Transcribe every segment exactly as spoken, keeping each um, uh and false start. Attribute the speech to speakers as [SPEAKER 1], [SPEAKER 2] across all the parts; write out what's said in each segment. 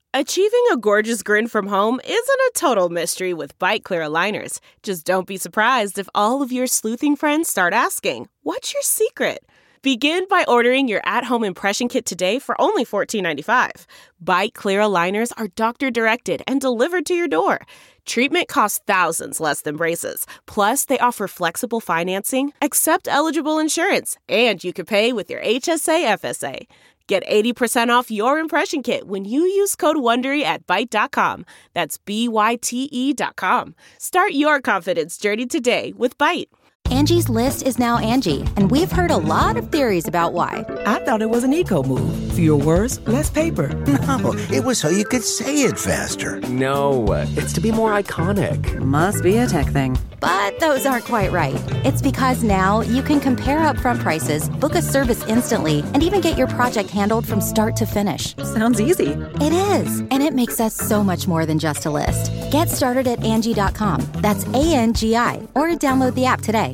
[SPEAKER 1] Achieving a gorgeous grin from home isn't a total mystery with Byte Clear aligners. Just don't be surprised if all of your sleuthing friends start asking, "What's your secret?" Begin by ordering your at-home impression kit today for only fourteen ninety-five. Byte Clear aligners are doctor-directed and delivered to your door. Treatment costs thousands less than braces. Plus, they offer flexible financing, accept eligible insurance, and you can pay with your H S A F S A. Get eighty percent off your impression kit when you use code WONDERY at byte dot com. That's B Y T E dot com. Start your confidence journey today with Byte.
[SPEAKER 2] Angie's List is now Angie, and we've heard a lot of theories about why.
[SPEAKER 3] I thought it was an eco move. Fewer words, less paper.
[SPEAKER 4] No, it was so you could say it faster.
[SPEAKER 5] No, it's to be more iconic.
[SPEAKER 3] Must be a tech thing.
[SPEAKER 2] But those aren't quite right. It's because now you can compare upfront prices, book a service instantly, and even get your project handled from start to finish.
[SPEAKER 3] Sounds easy.
[SPEAKER 2] It is, and it makes us so much more than just a list. Get started at Angie dot com. That's A N G I, or download the app today.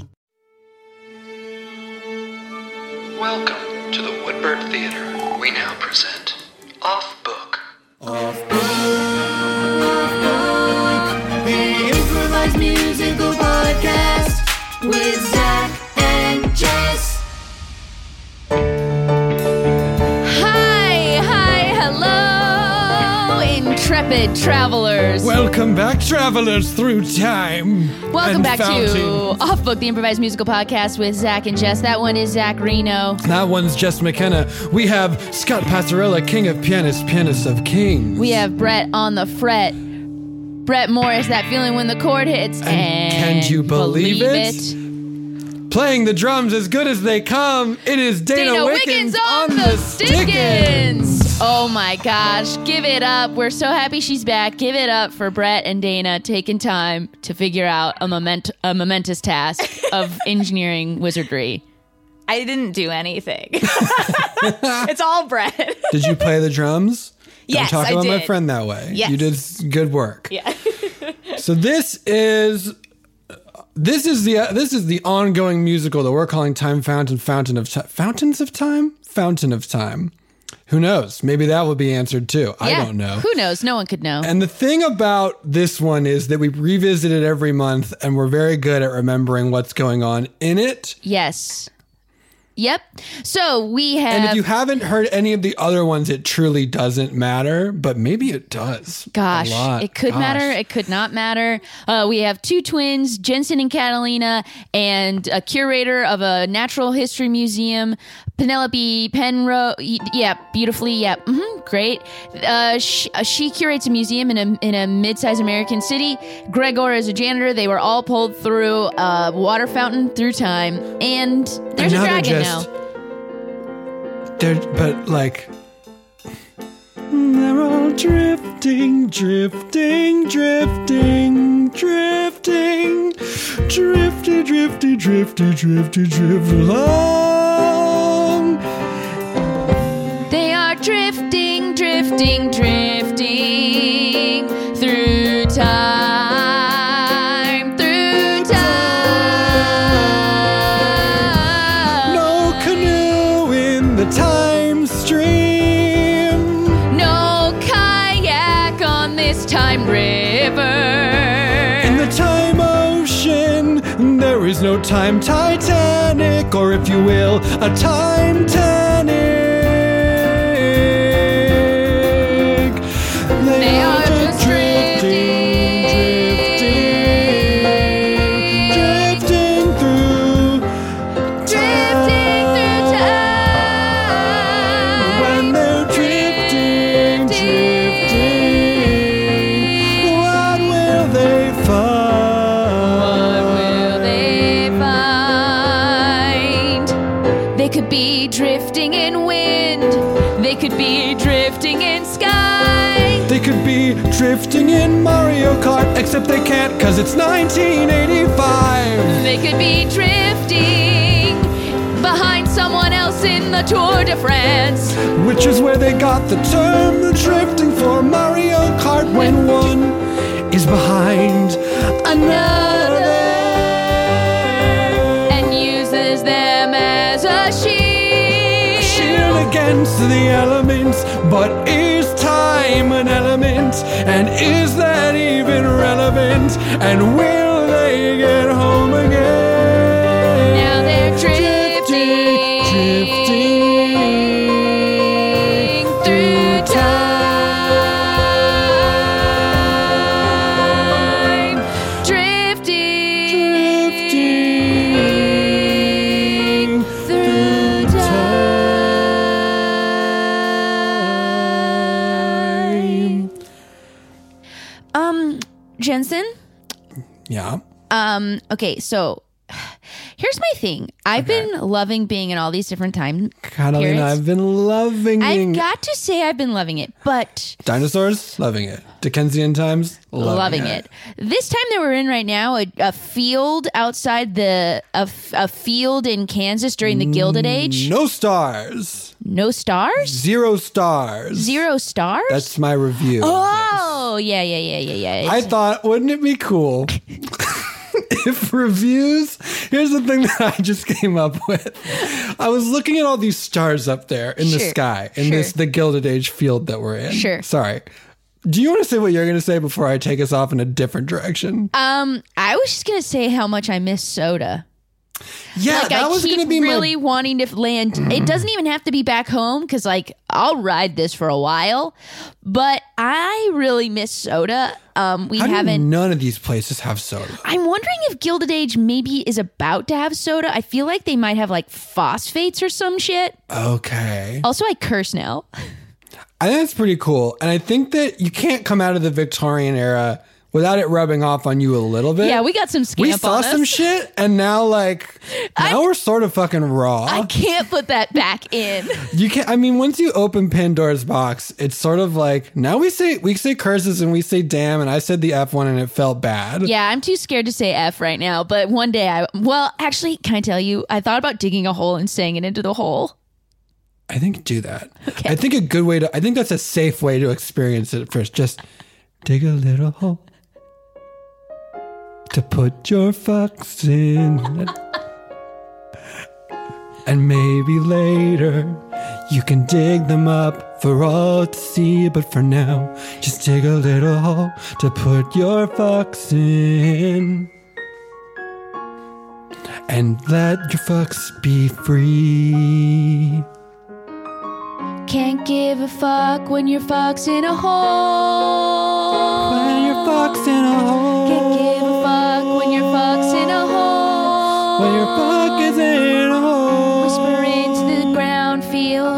[SPEAKER 6] Welcome to the Woodbird Theater. We now present Off Book.
[SPEAKER 7] Off Book, Off Book, the improvised musical podcast with Zach and Jess.
[SPEAKER 8] Hi, hi, hello, intrepid travelers.
[SPEAKER 9] Welcome back, travelers through time.
[SPEAKER 8] Welcome back
[SPEAKER 9] fountain.
[SPEAKER 8] to Off Book, the improvised musical podcast with Zach and Jess. That one is Zach Reno.
[SPEAKER 9] That one's Jess McKenna. We have Scott Passarella, king of pianists, pianist of kings.
[SPEAKER 8] We have Brett on the fret. Brett Morris, that feeling when the chord hits.
[SPEAKER 9] And,
[SPEAKER 8] and
[SPEAKER 9] can you believe,
[SPEAKER 8] believe
[SPEAKER 9] it?
[SPEAKER 8] it?
[SPEAKER 9] Playing the drums as good as they come, it is Dana,
[SPEAKER 8] Dana
[SPEAKER 9] Wickens,
[SPEAKER 8] Wickens on the Stickins. Oh my gosh, give it up. We're so happy she's back. Give it up for Brett and Dana taking time to figure out a, moment, a momentous task of engineering wizardry.
[SPEAKER 10] I didn't do anything. It's all Brett.
[SPEAKER 9] Did you play the drums?
[SPEAKER 10] Yes,
[SPEAKER 9] Don't talk
[SPEAKER 10] I
[SPEAKER 9] about my
[SPEAKER 10] did.
[SPEAKER 9] friend that way.
[SPEAKER 10] Yes.
[SPEAKER 9] You did s- good work.
[SPEAKER 10] Yeah.
[SPEAKER 9] So this is this is the uh, this is the ongoing musical that we're calling Time Fountain, Fountain of Time, Fountains of Time, Fountain of Time. Who knows? Maybe that will be answered too. I
[SPEAKER 8] Yeah,
[SPEAKER 9] don't know.
[SPEAKER 8] Who knows? No one could know.
[SPEAKER 9] And the thing about this one is that we revisit it every month, and we're very good at remembering what's going on in it.
[SPEAKER 8] Yes. Yep. So we have...
[SPEAKER 9] And if you haven't heard any of the other ones, it truly doesn't matter, but maybe it does.
[SPEAKER 8] Gosh,
[SPEAKER 9] a lot.
[SPEAKER 8] it could
[SPEAKER 9] Gosh.
[SPEAKER 8] matter. It could not matter. Uh, we have two twins, Jensen and Catalina, and a curator of a natural history museum, Penelope Penrose. Yeah, beautifully. Yeah, mm-hmm, great. Uh, she, uh, she curates a museum in a in a mid-sized American city. Gregor is a janitor. They were all pulled through a water fountain through time, and there's
[SPEAKER 9] And
[SPEAKER 8] a
[SPEAKER 9] now
[SPEAKER 8] dragon
[SPEAKER 9] they're
[SPEAKER 8] now.
[SPEAKER 9] just, They're, but like, they're all drifting, drifting, drifting, drifting, drifty, drifty, drifty, drifty, drift along.
[SPEAKER 8] They are drifting, drifting, drifting through time, through time.
[SPEAKER 9] No canoe in the time stream.
[SPEAKER 8] No kayak on this time river.
[SPEAKER 9] In the time ocean, there is no time Titanic, or if you will, a time Titanic. They,
[SPEAKER 8] They
[SPEAKER 9] are
[SPEAKER 8] are
[SPEAKER 9] just
[SPEAKER 8] just
[SPEAKER 9] drifting, drifting, drifting through
[SPEAKER 8] Drifting through time.
[SPEAKER 9] When they're drifting, drifting, what will they find?
[SPEAKER 8] What will they find? They could be drifting in wind. They could be drifting in sky.
[SPEAKER 9] They could be drifting in Mario Kart, except they can't cause it's nineteen eighty-five.
[SPEAKER 8] They could be drifting behind someone else in the Tour de France.
[SPEAKER 9] Which is where they got the term the drifting for Mario Kart, when one is behind another
[SPEAKER 8] and uses them as a shield.
[SPEAKER 9] shield against the elements. But is time an element? relevant? And is that even relevant? And will they get home again?
[SPEAKER 8] Now they're drifting,
[SPEAKER 9] drifting
[SPEAKER 8] through time. Drifting,
[SPEAKER 9] drifting
[SPEAKER 8] through time. Um, Jensen?
[SPEAKER 9] Yeah.
[SPEAKER 8] Um, okay, so here's my thing. I've
[SPEAKER 9] Okay.
[SPEAKER 8] been loving being in all these different time
[SPEAKER 9] Catalina,
[SPEAKER 8] periods.
[SPEAKER 9] I've been loving
[SPEAKER 8] I've got to say I've been loving it, but
[SPEAKER 9] dinosaurs, loving it. Dickensian times, loving,
[SPEAKER 8] loving it. This time that we're in right now, a, a field outside the a, f- a field in Kansas during the Gilded Age.
[SPEAKER 9] No stars.
[SPEAKER 8] No stars?
[SPEAKER 9] Zero stars.
[SPEAKER 8] Zero stars?
[SPEAKER 9] That's my review.
[SPEAKER 8] Oh, yeah, yeah, yeah, yeah, yeah.
[SPEAKER 9] I
[SPEAKER 8] It's-
[SPEAKER 9] thought, wouldn't it be cool if reviews? Here's the thing that I just came up with. I was looking at all these stars up there in the
[SPEAKER 8] Sure,
[SPEAKER 9] sky in
[SPEAKER 8] sure.
[SPEAKER 9] this the Gilded Age field that we're in.
[SPEAKER 8] Sure.
[SPEAKER 9] Sorry. Do you want to say what you're going to say before I take us off in a different direction?
[SPEAKER 8] um, I was just gonna say how much I miss soda.
[SPEAKER 9] Yeah,
[SPEAKER 8] like
[SPEAKER 9] that
[SPEAKER 8] I
[SPEAKER 9] was
[SPEAKER 8] keep
[SPEAKER 9] going to be
[SPEAKER 8] really
[SPEAKER 9] my.
[SPEAKER 8] wanting to land. It doesn't even have to be back home because, like, I'll ride this for a while. But I really miss soda. Um, we
[SPEAKER 9] How do
[SPEAKER 8] haven't.
[SPEAKER 9] none of these places have soda?
[SPEAKER 8] I'm wondering if Gilded Age maybe is about to have soda. I feel like they might have like phosphates or some shit.
[SPEAKER 9] Okay.
[SPEAKER 8] Also, I curse now.
[SPEAKER 9] I think that's pretty cool. And I think that you can't come out of the Victorian era without it rubbing off on you a little bit.
[SPEAKER 8] Yeah, we got some scamp
[SPEAKER 9] We saw
[SPEAKER 8] on us.
[SPEAKER 9] some shit, and now, like, now we're sort of fucking raw.
[SPEAKER 8] I can't put that back in.
[SPEAKER 9] You can't. I mean, once you open Pandora's box, it's sort of like now we say we say curses and we say damn, and I said the F one and it felt bad.
[SPEAKER 8] Yeah, I'm too scared to say F right now. But one day I, well, actually, can I tell you? I thought about digging a hole and saying it into the hole.
[SPEAKER 9] I think do that. Okay. I think a good way to. I think that's a safe way to experience it first. Just dig a little hole to put your fucks in. And maybe later you can dig them up for all to see. But for now, just dig a little hole to put your fucks in. And let your fucks be free.
[SPEAKER 8] Can't give a fuck when your fuck's in a hole.
[SPEAKER 9] When your fuck's in a hole.
[SPEAKER 8] Can't give a fuck when your fuck's in a hole.
[SPEAKER 9] When your fuck is in a hole.
[SPEAKER 8] Whisper into the ground, feel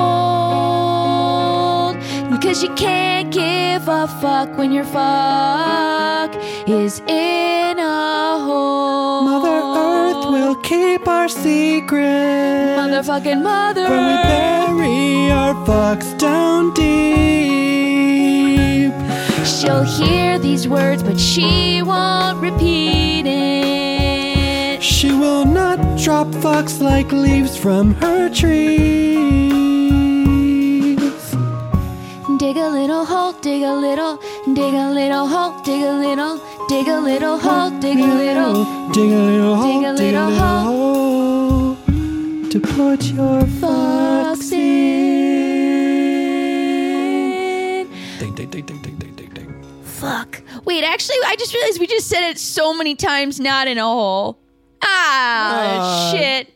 [SPEAKER 8] bold. Because you can't give a fuck when your fuck is in a hole.
[SPEAKER 9] Mother Earth will keep our secret.
[SPEAKER 8] Motherfucking Mother
[SPEAKER 9] When we bury our fucks down deep.
[SPEAKER 8] She'll hear these words, but she won't repeat it.
[SPEAKER 9] She will not drop fucks like leaves from her trees.
[SPEAKER 8] Dig a little hole, dig a little, dig a little hole, dig a little, dig a little hole, dig a little,
[SPEAKER 9] dig a little hole,
[SPEAKER 8] dig a little
[SPEAKER 9] hole to put your fucks in. Ding, ding, ding, ding, ding, ding, ding, ding.
[SPEAKER 8] Fuck. Wait, actually, I just realized we just said it so many times, not in a hole. Ah,
[SPEAKER 9] Uh.
[SPEAKER 8] shit.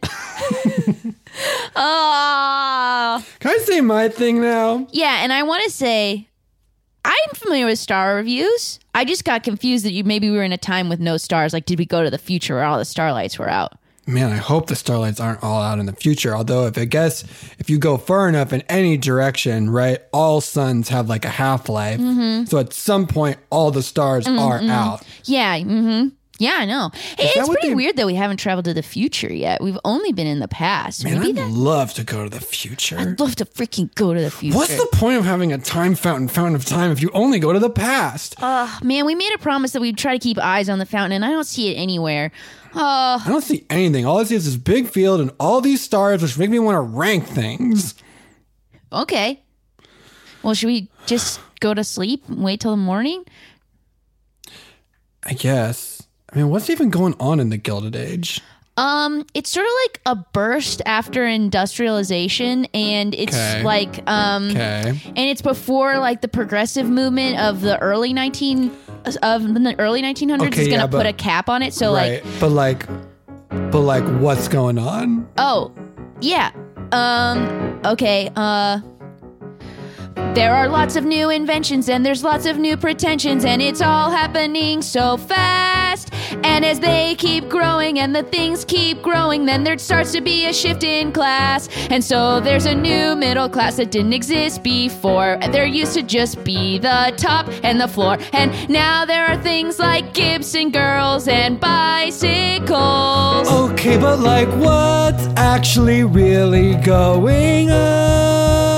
[SPEAKER 8] Ah.
[SPEAKER 9] Can I say my thing now?
[SPEAKER 8] Yeah, and I want to say, I'm familiar with star reviews. I just got confused that you maybe we were in a time with no stars. Like, did we go to the future where all the starlights were out?
[SPEAKER 9] Man, I hope the starlights aren't all out in the future. Although, if I guess if you go far enough in any direction, right, all suns have like a half life.
[SPEAKER 8] Mm-hmm.
[SPEAKER 9] So at some point, all the stars are
[SPEAKER 8] Mm-mm.
[SPEAKER 9] out.
[SPEAKER 8] Yeah, mm-hmm. Yeah, I know. Hey,
[SPEAKER 9] that
[SPEAKER 8] it's
[SPEAKER 9] what
[SPEAKER 8] pretty
[SPEAKER 9] they-
[SPEAKER 8] weird that we haven't traveled to the future yet. We've only been in the past.
[SPEAKER 9] Man,
[SPEAKER 8] Maybe
[SPEAKER 9] I'd
[SPEAKER 8] that.
[SPEAKER 9] love to go to the future.
[SPEAKER 8] I'd love to freaking go to the future.
[SPEAKER 9] What's the point of having a time fountain, fountain of time, if you only go to the past?
[SPEAKER 8] Uh, man, we made a promise that we'd try to keep eyes on the fountain, and I don't see it anywhere. Uh,
[SPEAKER 9] I don't see anything. All I see is this big field and all these stars, which make me want to rank things.
[SPEAKER 8] okay. Well, should we just go to sleep and wait till the morning?
[SPEAKER 9] I guess. I mean, what's even going on in the Gilded Age?
[SPEAKER 8] Um, it's sort of like a burst after industrialization, and it's
[SPEAKER 9] Okay.
[SPEAKER 8] like um,
[SPEAKER 9] Okay.
[SPEAKER 8] and it's before like the progressive movement of the early nineteen of the early nineteen hundreds
[SPEAKER 9] Okay,
[SPEAKER 8] is gonna
[SPEAKER 9] yeah, but-
[SPEAKER 8] put a cap on it. So
[SPEAKER 9] right.
[SPEAKER 8] like,
[SPEAKER 9] but like, but like, what's going on?
[SPEAKER 8] oh, yeah, um, okay, uh. There are lots of new inventions and there's lots of new pretensions, and it's all happening so fast. And as they keep growing and the things keep growing, then there starts to be a shift in class. And so there's a new middle class that didn't exist before. There used to just be the top and the floor, and now there are things like Gibson girls and bicycles.
[SPEAKER 9] Okay, but like, what's actually really going on?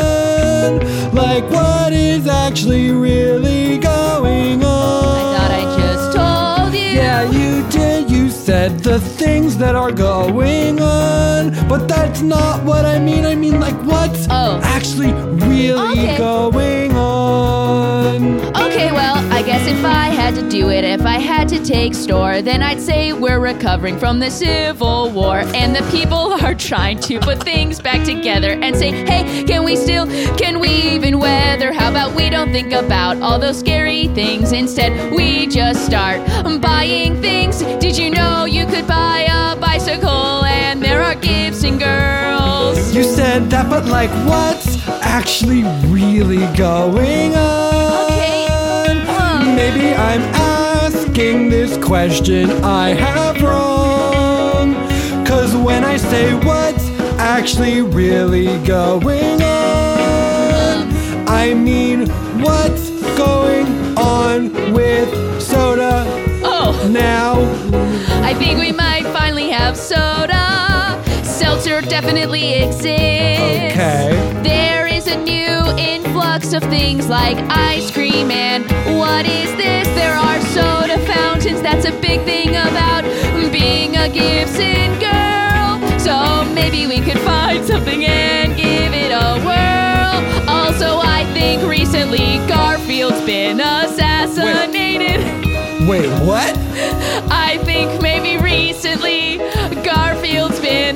[SPEAKER 9] Like, what is actually really going on?
[SPEAKER 8] I thought I just told you.
[SPEAKER 9] Yeah, you did. You said the things that are going on, but that's not what I mean. I mean, like, what's
[SPEAKER 8] Oh.
[SPEAKER 9] actually really
[SPEAKER 8] Okay.
[SPEAKER 9] going on?
[SPEAKER 8] Okay, well, I guess if I had to do it, if I had to take store, then I'd say we're recovering from the Civil War, and the people are trying to put things back together and say, hey, can we still, can we even weather? How about we don't think about all those scary things? Instead, we just start buying things. Did you know you could buy a bicycle and there are Gibson girls?
[SPEAKER 9] You said that, but like, what's actually really going on?
[SPEAKER 8] Okay, um,
[SPEAKER 9] Maybe I'm asking this question I have wrong. Cause when I say what's actually really going on, I mean what's going on with soda
[SPEAKER 8] Oh,
[SPEAKER 9] now.
[SPEAKER 8] I think we might finally have soda. Seltzer definitely exists.
[SPEAKER 9] Okay.
[SPEAKER 8] There is a new influx of things like ice cream, and what is this? There are soda fountains. That's a big thing about being a Gibson girl. So maybe we could find something and give it a whirl. Also, I think recently Garfield's been assassinated.
[SPEAKER 9] Wait, what?
[SPEAKER 8] I think maybe recently Garfield's been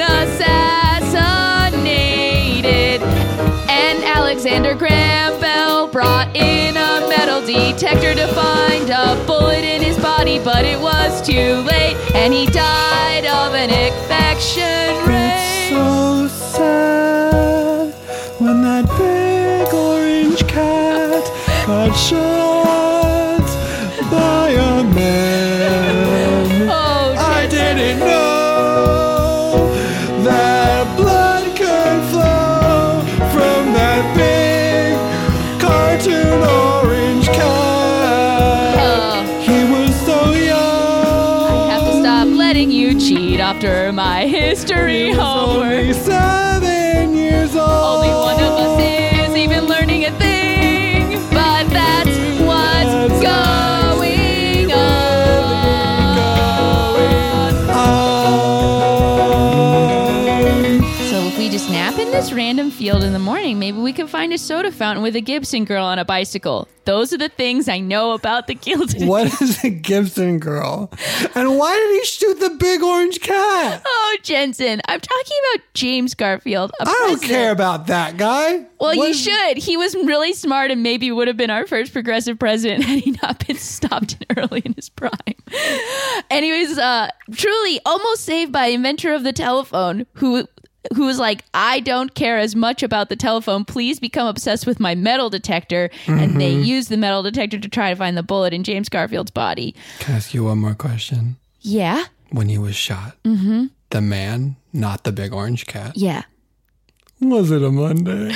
[SPEAKER 8] assassinated. And Alexander Graham Bell brought in a metal detector to find a bullet in his body, but it was too late, and he died of an infection rate.
[SPEAKER 9] So sad when that big orange cat got shot by a man.
[SPEAKER 8] Oh,
[SPEAKER 9] I didn't know that blood could flow from that big cartoon orange cat.
[SPEAKER 8] Oh.
[SPEAKER 9] He was so young.
[SPEAKER 8] I have to stop letting you cheat after my history homework.
[SPEAKER 9] Only seven years old.
[SPEAKER 8] Only one of us is even learning a thing, but that's what's going on. So if we just nap in this random field in the morning, maybe we could find a soda fountain with a Gibson girl on a bicycle. Those are the things I know about the Gibson.
[SPEAKER 9] What is a Gibson girl? And why did he shoot the big orange cat?
[SPEAKER 8] Oh, Jensen, I'm talking about James Garfield. a
[SPEAKER 9] I don't
[SPEAKER 8] president.
[SPEAKER 9] care about that guy.
[SPEAKER 8] Well,
[SPEAKER 9] What
[SPEAKER 8] you
[SPEAKER 9] is-
[SPEAKER 8] should. He was really smart and maybe would have been our first progressive president had he not been stopped in early in his prime. And he was uh, truly almost saved by inventor of the telephone who who was like, I don't care as much about the telephone. Please become obsessed with my metal detector. And they used the metal detector to try to find the bullet in James Garfield's body.
[SPEAKER 9] Can I ask you one more question?
[SPEAKER 8] Yeah.
[SPEAKER 9] When he was shot, mm-hmm. the man, not the big orange cat,
[SPEAKER 8] Yeah.
[SPEAKER 9] was it a Monday?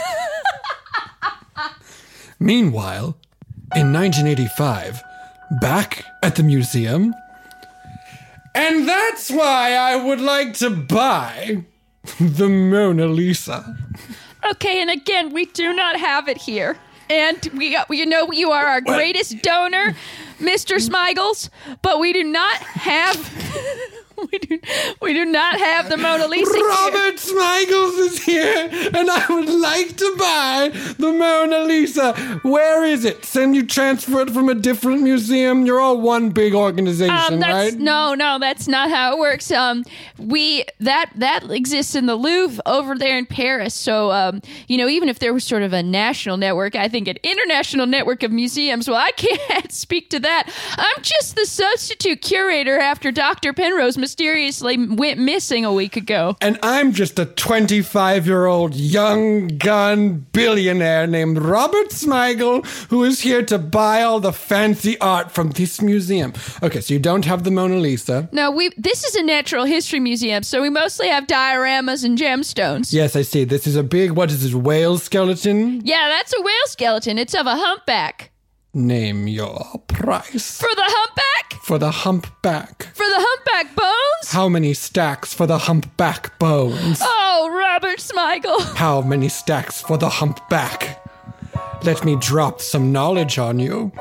[SPEAKER 9] Meanwhile, in nineteen eighty-five, back at the museum, and that's why I would like to buy the Mona Lisa.
[SPEAKER 8] Okay, and again, we do not have it here. And we, you know, you are our greatest donor, Mister Smigels, but we do not have. we do we do not have the Mona Lisa here.
[SPEAKER 9] Robert Smiggles is here, and I would like to buy the Mona Lisa. Where is it? Send you transfer it from a different museum? You're all one big organization,
[SPEAKER 8] Um, that's,
[SPEAKER 9] right?
[SPEAKER 8] No, no, that's not how it works. Um, we that that exists in the Louvre over there in Paris. So, um, you know, even if there was sort of a national network, I think an international network of museums. Well, I can't speak to that. I'm just the substitute curator after Doctor Penrose mysteriously went missing a week ago.
[SPEAKER 9] And I'm just a twenty-five-year-old young gun billionaire named Robert Smigel who is here to buy all the fancy art from this museum. Okay, so you don't have the Mona Lisa.
[SPEAKER 8] No, we. This is a natural history museum, so we mostly have dioramas and gemstones.
[SPEAKER 9] Yes, I see. This is a big, what is this, whale skeleton?
[SPEAKER 8] Yeah, that's a whale skeleton. It's of a humpback.
[SPEAKER 9] Name your price.
[SPEAKER 8] For the humpback?
[SPEAKER 9] For the humpback.
[SPEAKER 8] For the humpback bones?
[SPEAKER 9] How many stacks for the humpback bones?
[SPEAKER 8] Oh, Robert Smigel.
[SPEAKER 9] How many stacks for the humpback? Let me drop some knowledge on you.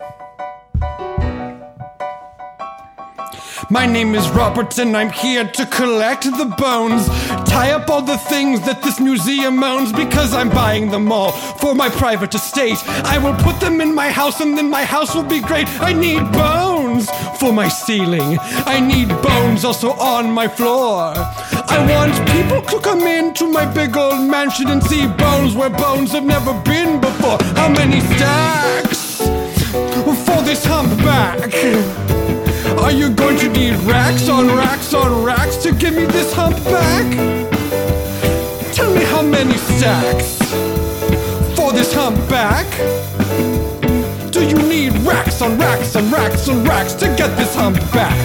[SPEAKER 9] My name is Robert and I'm here to collect the bones. Tie up all the things that this museum owns because I'm buying them all for my private estate. I will put them in my house and then my house will be great. I need bones for my ceiling. I need bones also on my floor. I want people to come into my big old mansion and see bones where bones have never been before. How many stacks for this humpback? Are you going to need racks on racks on racks to give me this humpback? Tell me how many stacks for this humpback? Do you need racks on racks on racks on racks to get this humpback?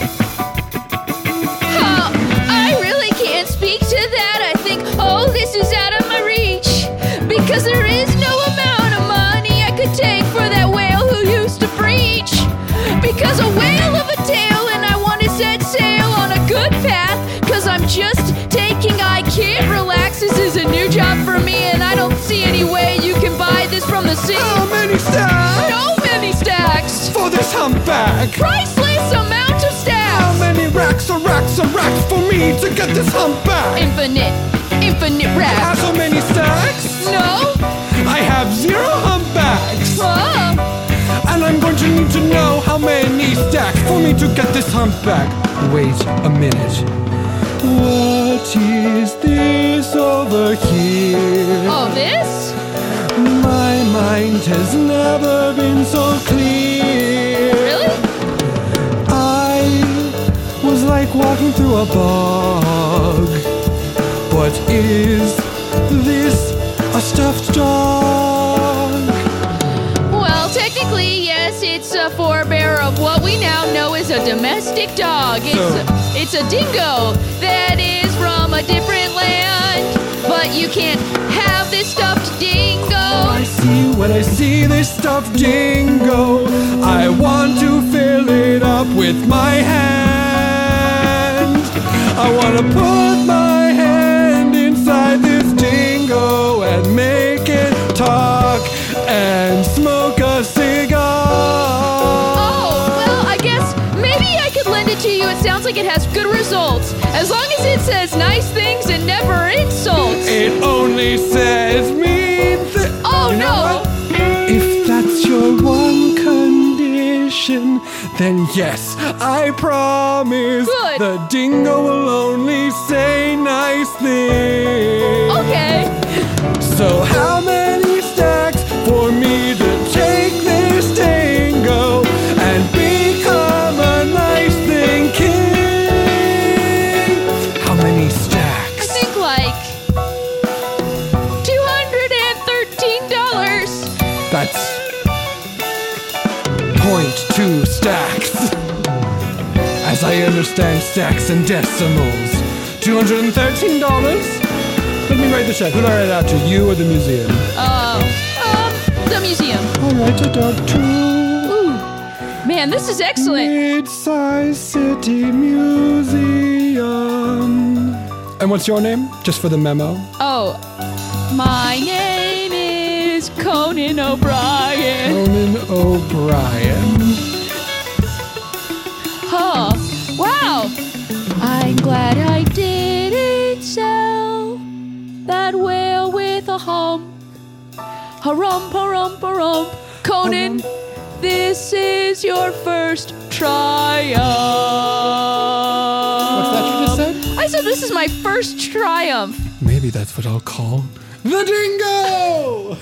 [SPEAKER 8] Oh, I really can't speak to that. I think all this is out of my reach because there is no amount of money I could take for that whale who used to preach. Because a whale of a tail and I want to set sail on a good path. Cause I'm just taking I can't relax. This is a new job for me and I don't see any way you can buy this from the sea.
[SPEAKER 9] How many stacks?
[SPEAKER 8] So many stacks.
[SPEAKER 9] For this humpback.
[SPEAKER 8] Priceless amount of stacks.
[SPEAKER 9] How many racks or racks or racks for me to get this humpback?
[SPEAKER 8] Infinite, infinite racks.
[SPEAKER 9] How many stacks?
[SPEAKER 8] No.
[SPEAKER 9] I have zero humpbacks.
[SPEAKER 8] Oh.
[SPEAKER 9] And I'm going to need to know how many stacks for me to get this humpback. Wait a minute. What is this over here?
[SPEAKER 8] Oh, this?
[SPEAKER 9] My mind has never been so clear.
[SPEAKER 8] Really?
[SPEAKER 9] I was like walking through a bog. What is this? A stuffed dog?
[SPEAKER 8] Well, technically, yes, it's a forebear of what we now know as a domestic dog. It's a, it's a dingo that is from a different land, but you can't have this stuffed dingo.
[SPEAKER 9] I see when I see this stuffed dingo, I want to fill it up with my hand. I want to put my hand inside this dingo and make it talk and smoke a cigar.
[SPEAKER 8] Oh, well, I guess maybe I could lend it to you. It sounds like it has good results. As long as it says nice things and never insults.
[SPEAKER 9] It only says mean things.
[SPEAKER 8] Oh,
[SPEAKER 9] you know
[SPEAKER 8] no.
[SPEAKER 9] what? If that's your one condition, then yes, I promise
[SPEAKER 8] Good.
[SPEAKER 9] the dingo will only say nice things.
[SPEAKER 8] Okay.
[SPEAKER 9] So how many stacks for me to take this dingo and become a nice thing king? How many
[SPEAKER 8] I
[SPEAKER 9] stacks?
[SPEAKER 8] think like two hundred thirteen dollars.
[SPEAKER 9] That's point two stacks. As I understand stacks and decimals. two hundred thirteen dollars? Let me write the check. Who do I write it out to? You or the museum?
[SPEAKER 8] Uh, um, the museum.
[SPEAKER 9] I'll write it out to
[SPEAKER 8] Ooh. Man, this is excellent.
[SPEAKER 9] Mid-size City Museum. And what's your name? Just for the memo.
[SPEAKER 8] Oh, my name is Conan O'Brien.
[SPEAKER 9] Conan O'Brien.
[SPEAKER 8] Huh. Wow. I'm glad I didn't sell that whale with a hump. Harump, harump, harump. Conan, this is your first triumph.
[SPEAKER 9] What's that you just said?
[SPEAKER 8] I said this is my first triumph.
[SPEAKER 9] Maybe that's what I'll call the dingo!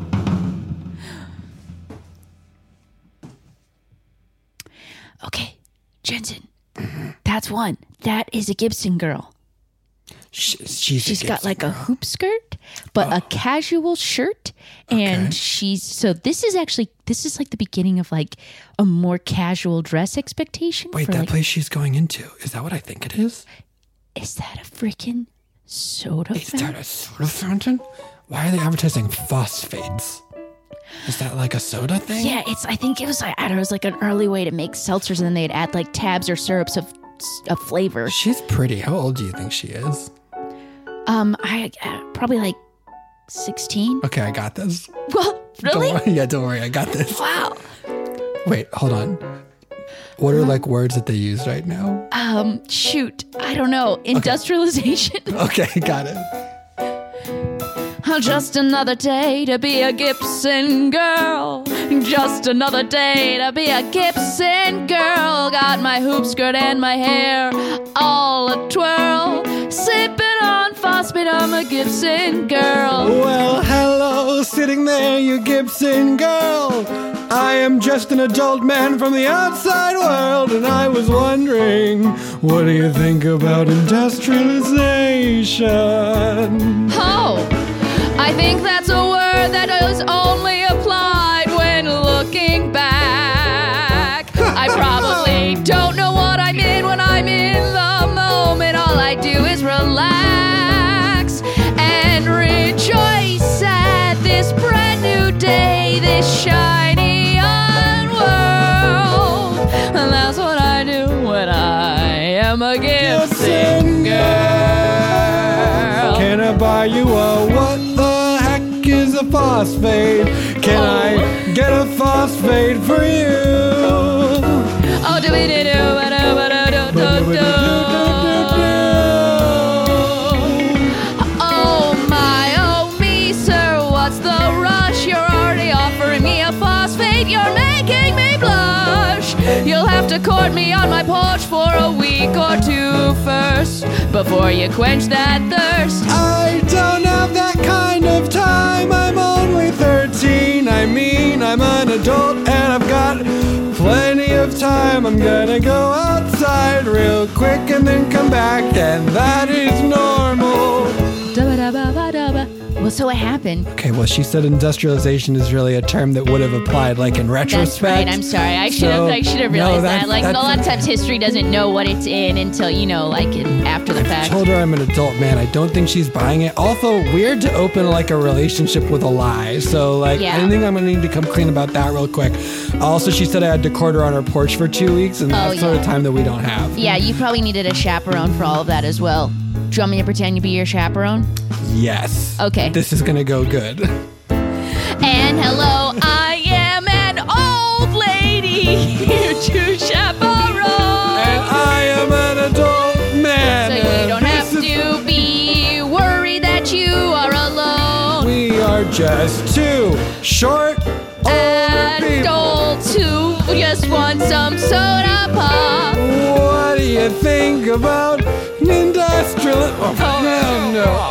[SPEAKER 8] Okay, Jensen, that's one. That is a Gibson girl.
[SPEAKER 9] She, she's
[SPEAKER 8] She's
[SPEAKER 9] a
[SPEAKER 8] got
[SPEAKER 9] Gibson
[SPEAKER 8] like
[SPEAKER 9] girl.
[SPEAKER 8] a hoop skirt, but
[SPEAKER 9] Oh.
[SPEAKER 8] a casual shirt. And
[SPEAKER 9] Okay.
[SPEAKER 8] she's, so this is actually, this is like the beginning of like a more casual dress expectation.
[SPEAKER 9] Wait,
[SPEAKER 8] for
[SPEAKER 9] that
[SPEAKER 8] like,
[SPEAKER 9] place she's going into, is that what I think it is?
[SPEAKER 8] Is that a freaking soda
[SPEAKER 9] Is
[SPEAKER 8] fountain?
[SPEAKER 9] that a soda fountain? Why are they advertising phosphates? Is that like a soda thing?
[SPEAKER 8] Yeah, it's, I think it was like, I don't know, it was like an early way to make seltzers and then they'd add like tabs or syrups of, of flavor.
[SPEAKER 9] She's pretty. How old do you think she is?
[SPEAKER 8] Um, I, uh, probably like sixteen.
[SPEAKER 9] Okay, I got this.
[SPEAKER 8] Well, really?
[SPEAKER 9] Don't worry. Yeah, don't worry. I got this.
[SPEAKER 8] Wow.
[SPEAKER 9] Wait, hold on. What are like words that they use right now?
[SPEAKER 8] Um, shoot, I don't know. Industrialization.
[SPEAKER 9] Okay, got it.
[SPEAKER 8] Just another day to be a Gibson girl. Just another day to be a Gibson girl. Got my hoop skirt and my hair all a twirl. Sipping on phosphate, I'm a Gibson girl.
[SPEAKER 9] Well, hello, sitting there, you Gibson girl. I am just an adult man from the outside world, and I was wondering, what do you think about industrialization?
[SPEAKER 8] Oh, I think that's a word that is only applied when looking back. I probably don't know what I mean when I'm in the moment. All I do is relax and rejoice at this brand new day, this shiny young world. And that's what I do when I am a Gibson girl.
[SPEAKER 9] Can I buy you a what the heck is a phosphate? Can
[SPEAKER 8] Oh.
[SPEAKER 9] I get a phosphate for you?
[SPEAKER 8] Oh, do we do do do do do do. Oh my, oh me, sir, what's the rush? You're already offering me a phosphate. You're making me blush. You'll have to court me on my porch for a week or two first before you quench that thirst.
[SPEAKER 9] I don't have that kind of time. I'm only thirteen. I mean, I'm an adult and I've got plenty of time. I'm gonna go outside real quick and then come back, and that is normal.
[SPEAKER 8] Da-ba-da-ba-ba-da-ba. Well, so what happened?
[SPEAKER 9] Okay, well, she said industrialization is really a term that would have applied like in retrospect.
[SPEAKER 8] That's right. I'm sorry. I should have.
[SPEAKER 9] So,
[SPEAKER 8] I should have
[SPEAKER 9] no,
[SPEAKER 8] realized
[SPEAKER 9] that's-
[SPEAKER 8] that. Like
[SPEAKER 9] that's-
[SPEAKER 8] a lot of times, history doesn't know what it's in until you know, like in, after the
[SPEAKER 9] I
[SPEAKER 8] fact.
[SPEAKER 9] told her I'm an adult man. I don't think she's buying it. Also, weird to open like a relationship with a lie. So, like,
[SPEAKER 8] Yeah.
[SPEAKER 9] I think I'm gonna need to come clean about that real quick. Also, she said I had to court her on her porch for two weeks, and that's
[SPEAKER 8] Oh,
[SPEAKER 9] sort of
[SPEAKER 8] yeah.
[SPEAKER 9] time that we don't have.
[SPEAKER 8] Yeah, you probably needed a chaperone for all of that as well. Do you want me to pretend to be your chaperone?
[SPEAKER 9] Yes.
[SPEAKER 8] Okay.
[SPEAKER 9] This is gonna go good.
[SPEAKER 8] And hello, I am an old lady to chaperone.
[SPEAKER 9] And I am an adult man.
[SPEAKER 8] So you
[SPEAKER 9] and
[SPEAKER 8] don't have
[SPEAKER 9] this is-
[SPEAKER 8] to be worried that you are alone.
[SPEAKER 9] We are just two short old people.
[SPEAKER 8] Adults who just want some soda pop.
[SPEAKER 9] What do you think about industrial? Oh, no, no.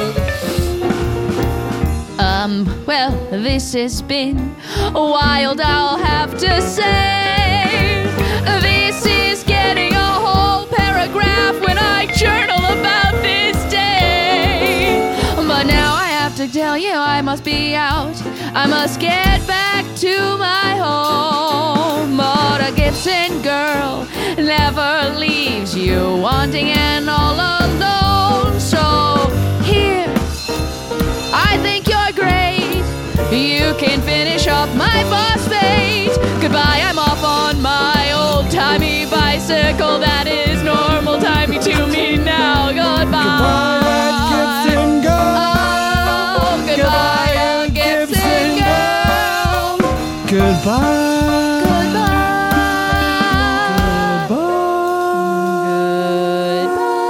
[SPEAKER 8] Um, well, this has been wild, I'll have to say. This is getting a whole paragraph when I journal about this day. But now I have to tell you I must be out. I must get back to my home. But a Gibson girl never leaves you wanting and all alone. So here, I think you're great. You can finish off my phosphate. Goodbye, I'm off on my old-timey bicycle. That is normal-timey to me now. Goodbye.
[SPEAKER 9] Goodbye, Gibson girl.
[SPEAKER 8] Oh, goodbye, Gibson girl.
[SPEAKER 9] Goodbye.
[SPEAKER 8] Goodbye.
[SPEAKER 9] Goodbye.
[SPEAKER 8] Goodbye.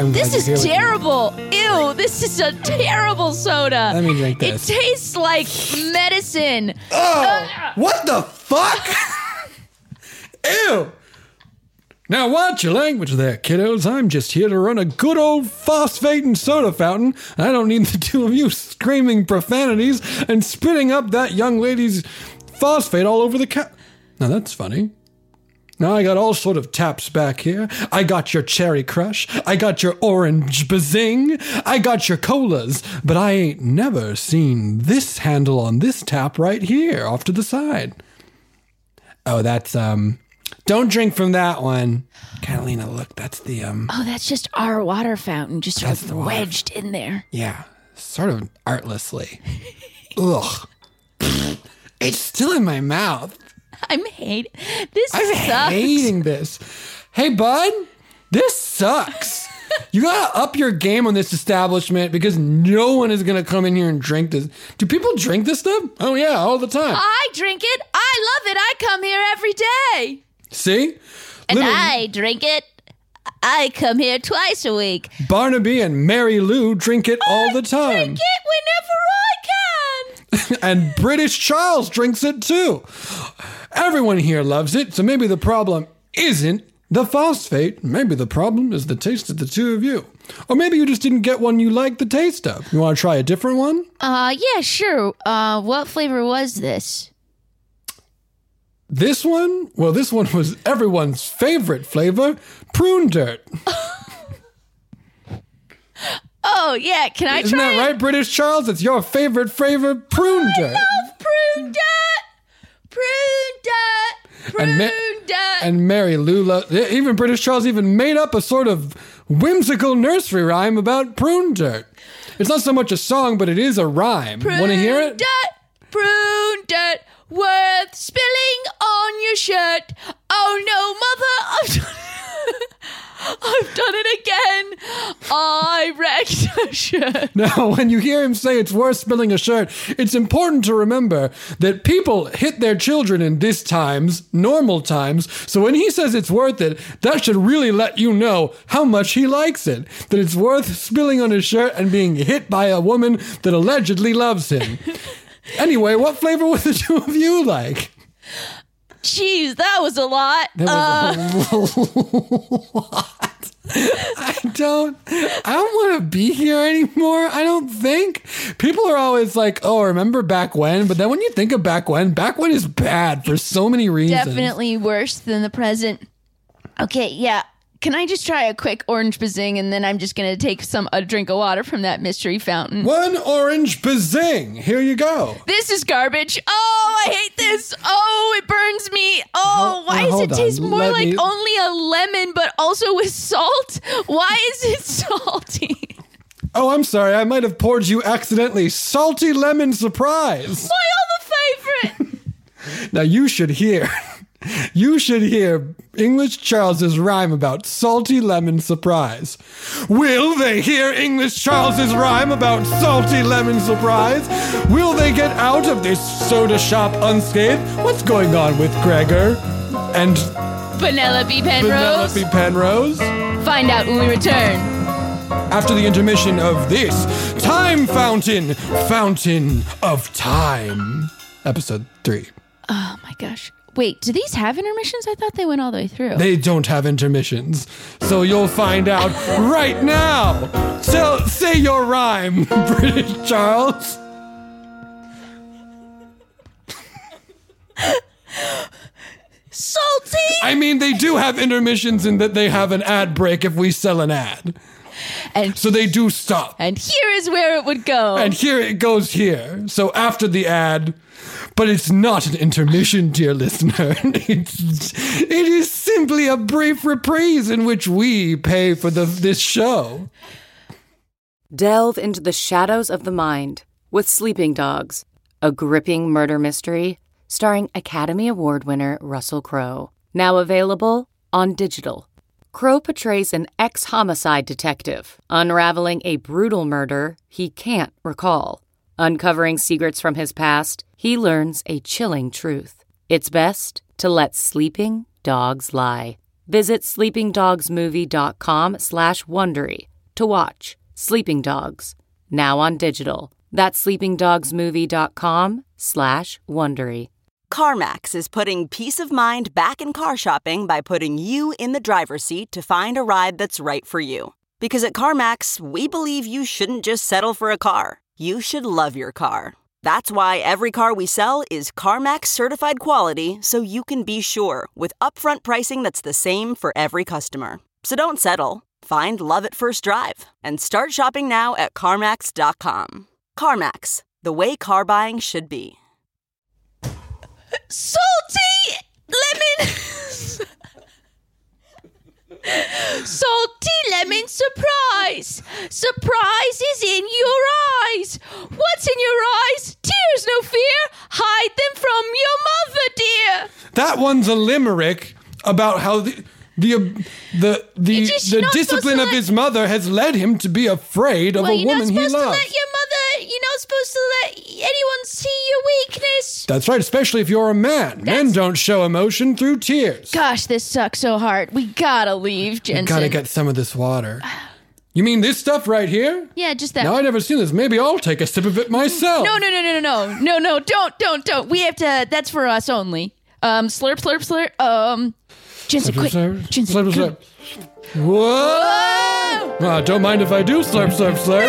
[SPEAKER 9] I'm glad
[SPEAKER 8] This
[SPEAKER 9] you're
[SPEAKER 8] is
[SPEAKER 9] here with me.
[SPEAKER 8] terrible. Ew, this is a terrible soda.
[SPEAKER 9] Let me drink this.
[SPEAKER 8] It tastes like medicine.
[SPEAKER 9] Oh, what the fuck? Ew. Now watch your language there, kiddos. I'm just here to run a good old phosphating soda fountain. I don't need the two of you screaming profanities and spitting up that young lady's phosphate all over the ca- Now that's funny. Now I got all sort of taps back here. I got your Cherry Crush. I got your Orange Bazing. I got your colas. But I ain't never seen this handle on this tap right here off to the side. Oh, that's, um... Don't drink from that one. Catalina, look, that's the, um...
[SPEAKER 8] Oh, that's just our water fountain, just sort
[SPEAKER 9] That's
[SPEAKER 8] of
[SPEAKER 9] the water.
[SPEAKER 8] wedged in there.
[SPEAKER 9] Yeah, sort of artlessly. Ugh. It's still in my mouth.
[SPEAKER 8] I'm hating... This
[SPEAKER 9] I'm
[SPEAKER 8] sucks.
[SPEAKER 9] hating this. Hey, bud, this sucks. You gotta up your game on this establishment because no one is gonna come in here and drink this. Do people drink this stuff? Oh, yeah, all the time.
[SPEAKER 8] I drink it. I love it. I come here every day.
[SPEAKER 9] See?
[SPEAKER 8] And
[SPEAKER 9] Little
[SPEAKER 8] I drink it. I come here twice a week.
[SPEAKER 9] Barnaby and Mary Lou drink it all the time.
[SPEAKER 8] Drink it whenever I can.
[SPEAKER 9] And British Charles drinks it too. Everyone here loves it, so maybe the problem isn't the phosphate. Maybe the problem is the taste of the two of you. Or maybe you just didn't get one you like the taste of. You want to try a different one?
[SPEAKER 8] Uh, yeah, sure. Uh, what flavor was this?
[SPEAKER 9] This one? Well, this one was everyone's favorite flavor, prune dirt.
[SPEAKER 8] Oh, yeah. Can I
[SPEAKER 9] Isn't
[SPEAKER 8] try
[SPEAKER 9] that
[SPEAKER 8] it?
[SPEAKER 9] right, British Charles? It's your favorite flavor, prune dirt.
[SPEAKER 8] I love prune dirt. Prune dirt. Prune
[SPEAKER 9] And Ma-
[SPEAKER 8] dirt.
[SPEAKER 9] And Mary Lou, lo- even British Charles even made up a sort of whimsical nursery rhyme about prune dirt. It's not so much a song, but it is a rhyme. Want to hear it?
[SPEAKER 8] Dirt. Prune dirt. Worth spilling on your shirt. Oh no, mother, I've done it. I've done it again. I wrecked a shirt.
[SPEAKER 9] Now, when you hear him say it's worth spilling a shirt, it's important to remember that people hit their children in this times, normal times, so when he says it's worth it, that should really let you know how much he likes it. That it's worth spilling on his shirt and being hit by a woman that allegedly loves him. Anyway, what flavor would the two of you like?
[SPEAKER 8] Jeez, that was a lot.
[SPEAKER 9] That was
[SPEAKER 8] Uh,
[SPEAKER 9] a lot. I don't, I don't want to be here anymore. I don't think. People are always like, oh, remember back when? But then when you think of back when, back when is bad for so many reasons.
[SPEAKER 8] Definitely worse than the present. Okay, yeah. Can I just try a quick orange bazing and then I'm just going to take some a drink of water from that mystery fountain?
[SPEAKER 9] One orange bazing. Here you go.
[SPEAKER 8] This is garbage. Oh, I hate this. Oh, it burns me. Oh,
[SPEAKER 9] Ho-
[SPEAKER 8] why
[SPEAKER 9] uh,
[SPEAKER 8] does
[SPEAKER 9] hold
[SPEAKER 8] it taste
[SPEAKER 9] on.
[SPEAKER 8] more
[SPEAKER 9] Let
[SPEAKER 8] like
[SPEAKER 9] me-
[SPEAKER 8] only a lemon but also with salt? Why is it salty?
[SPEAKER 9] Oh, I'm sorry. I might have poured you accidentally salty lemon surprise.
[SPEAKER 8] My other favorite.
[SPEAKER 9] Now you should hear. You should hear English Charles's rhyme about salty lemon surprise. Will they hear English Charles's rhyme about salty lemon surprise? Will they get out of this soda shop unscathed? What's going on with Gregor and
[SPEAKER 8] Penelope Penrose.
[SPEAKER 9] Penelope Penrose?
[SPEAKER 8] Find out when we return.
[SPEAKER 9] After the intermission of this Time Fountain, Fountain of Time. Episode three.
[SPEAKER 8] Oh my gosh. Wait, do these have intermissions? I thought they went all the way through.
[SPEAKER 9] They don't have intermissions, so you'll find out right now. So say your rhyme, British Charles.
[SPEAKER 8] Salty.
[SPEAKER 9] I mean, they do have intermissions in that they have an ad break if we sell an ad.
[SPEAKER 8] And
[SPEAKER 9] So they do stop.
[SPEAKER 8] and here is where it would go.
[SPEAKER 9] And here it goes here. So after the ad, but it's not an intermission, dear listener. It's, it is simply a brief reprise in which we pay for the, this show.
[SPEAKER 11] Delve into the shadows of the mind with Sleeping Dogs, a gripping murder mystery starring Academy Award winner Russell Crowe. Now available on digital. Crowe portrays an ex-homicide detective unraveling a brutal murder he can't recall. Uncovering secrets from his past, he learns a chilling truth. It's best to let sleeping dogs lie. Visit sleepingdogsmovie.com slash Wondery to watch Sleeping Dogs, now on digital. That's sleepingdogsmovie.com slash Wondery.
[SPEAKER 12] CarMax is putting peace of mind back in car shopping by putting you in the driver's seat to find a ride that's right for you. Because at CarMax, we believe you shouldn't just settle for a car. You should love your car. That's why every car we sell is CarMax certified quality, so you can be sure with upfront pricing that's the same for every customer. So don't settle. Find love at first drive and start shopping now at CarMax dot com. CarMax, the way car buying should be.
[SPEAKER 8] Salty lemon. Salty lemon surprise. Surprise is in your eyes. What's in your eyes? Tears, no fear. Hide them from your mother, dear.
[SPEAKER 9] That one's a limerick about how the the the the, the discipline of his mother has led him to be afraid of
[SPEAKER 8] well,
[SPEAKER 9] a
[SPEAKER 8] you're
[SPEAKER 9] woman
[SPEAKER 8] not
[SPEAKER 9] he
[SPEAKER 8] supposed
[SPEAKER 9] loves.
[SPEAKER 8] to let your mother. You're not supposed to let anyone see your weakness.
[SPEAKER 9] That's right, especially if you're a man.
[SPEAKER 8] That's-
[SPEAKER 9] Men don't show emotion through tears.
[SPEAKER 8] Gosh, this sucks so hard. We gotta leave, Jensen.
[SPEAKER 9] Gotta get some of this water. You mean this stuff right here?
[SPEAKER 8] Yeah, just that.
[SPEAKER 9] Now I never seen this. Maybe I'll take a sip of it myself.
[SPEAKER 8] No, no, no, no, no, no, no, no! Don't, don't, don't. We have to. That's for us only. Um, slurp, slurp, slurp. Um, Jensen,
[SPEAKER 9] Slurp,
[SPEAKER 8] quick.
[SPEAKER 9] slurp,
[SPEAKER 8] Jensen,
[SPEAKER 9] slurp,
[SPEAKER 8] quick.
[SPEAKER 9] slurp. Whoa! Ah, don't mind if I do slurp, slurp, slurp.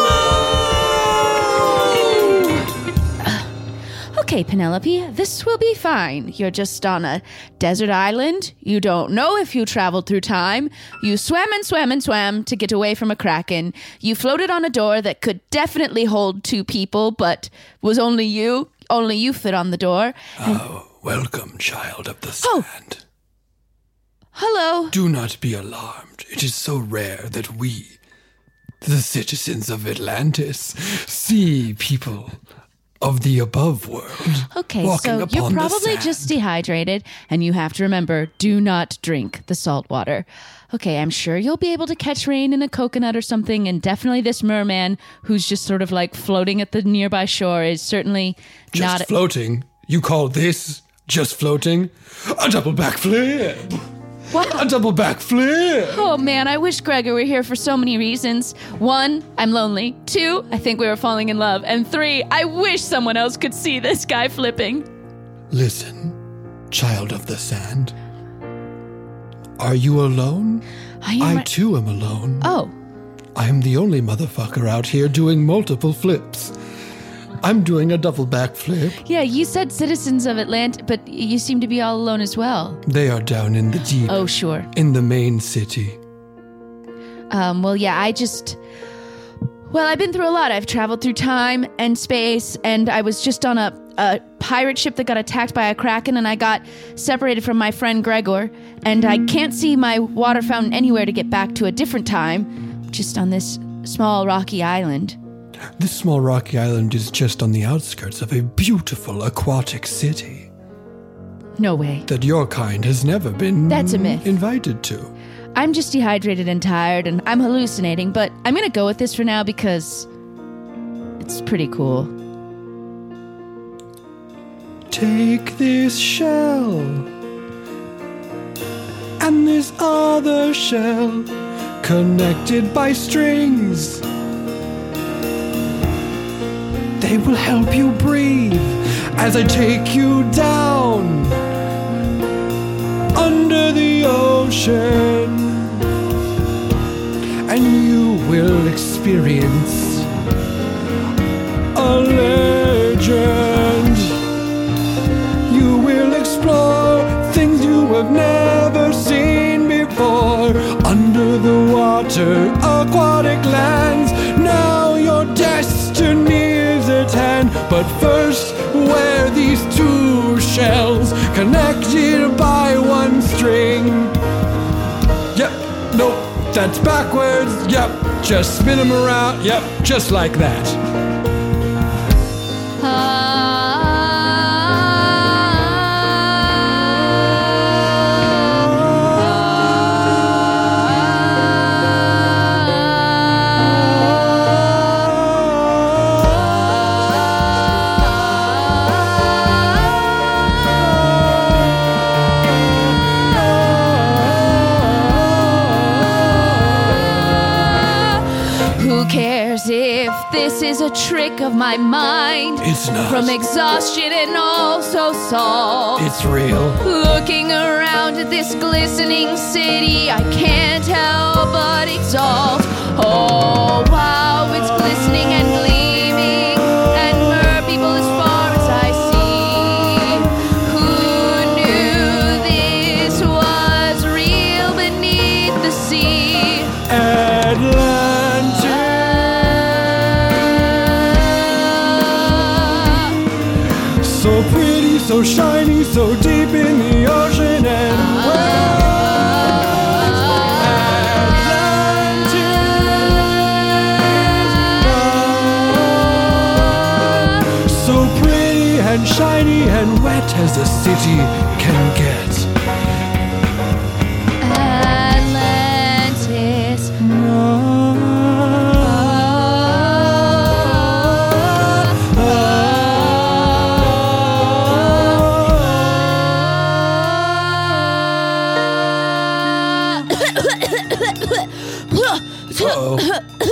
[SPEAKER 8] Okay, Penelope, this will be fine. You're just on a desert island. You don't know if you traveled through time. You swam and swam and swam to get away from a kraken. You floated on a door that could definitely hold two people, but was only you. Only you fit on the door. And-
[SPEAKER 9] Oh, welcome, child of the
[SPEAKER 8] Oh.
[SPEAKER 9] sand.
[SPEAKER 8] Hello.
[SPEAKER 9] Do not be alarmed. It is so rare that we, the citizens of Atlantis, see people of the above world.
[SPEAKER 8] Okay,
[SPEAKER 9] walking
[SPEAKER 8] so
[SPEAKER 9] upon
[SPEAKER 8] you're
[SPEAKER 9] the
[SPEAKER 8] probably
[SPEAKER 9] sand.
[SPEAKER 8] just dehydrated, and you have to remember, do not drink the salt water. Okay, I'm sure you'll be able to catch rain in a coconut or something, and definitely this merman who's just sort of like floating at the nearby shore is certainly
[SPEAKER 9] Just
[SPEAKER 8] not...
[SPEAKER 9] floating. You call this just floating? A double backflip.
[SPEAKER 8] What?
[SPEAKER 9] A double backflip.
[SPEAKER 8] Oh man, I wish Gregor were here for so many reasons. One, I'm lonely. Two, I think we were falling in love. And three, I wish someone else could see this guy flipping.
[SPEAKER 9] Listen, child of the sand. Are you alone?
[SPEAKER 8] I, am
[SPEAKER 9] I
[SPEAKER 8] right-
[SPEAKER 9] too am alone.
[SPEAKER 8] Oh,
[SPEAKER 9] I am the only motherfucker out here doing multiple flips. I'm doing a double backflip.
[SPEAKER 8] yeah, you said citizens of Atlanta, but you seem to be all alone as well.
[SPEAKER 9] They are down in the deep.
[SPEAKER 8] Oh, sure.
[SPEAKER 9] In the main city.
[SPEAKER 8] Um, well, yeah, I just... Well, I've been through a lot. I've traveled through time and space, and I was just on a, a pirate ship that got attacked by a kraken, and I got separated from my friend Gregor, and I can't see my water fountain anywhere to get back to a different time, just on this small rocky island.
[SPEAKER 9] This small rocky island is just on the outskirts of a beautiful aquatic city
[SPEAKER 8] No way.
[SPEAKER 9] that your kind has never been
[SPEAKER 8] That's a myth.
[SPEAKER 9] invited to.
[SPEAKER 8] I'm just dehydrated and tired, and I'm hallucinating, but I'm gonna go with this for now because it's pretty cool.
[SPEAKER 9] Take this shell and this other shell connected by strings. They will help you breathe as I take you down under the ocean, and you will experience a legend. You will explore things you have never seen before. Under the water, aquatic lands. Now your destiny is at hand. But first, wear these two shells connected by one string. Yep, nope, that's backwards. Yep, just spin them around. Yep, just like that.
[SPEAKER 8] this is a trick of my mind.
[SPEAKER 9] It's not.
[SPEAKER 8] From exhaustion and also salt.
[SPEAKER 9] It's real.
[SPEAKER 8] Looking around at this glistening city, I can't help but exalt. Oh, wow, it's glistening and gleaming, and mer people as far as I see. Who knew this was real beneath the sea?
[SPEAKER 9] Atlantis. So pretty, so shiny, so deep in the ocean and west. Atlantis. So pretty and shiny and wet as a city can get.
[SPEAKER 8] Atlantis.
[SPEAKER 9] Uh-oh.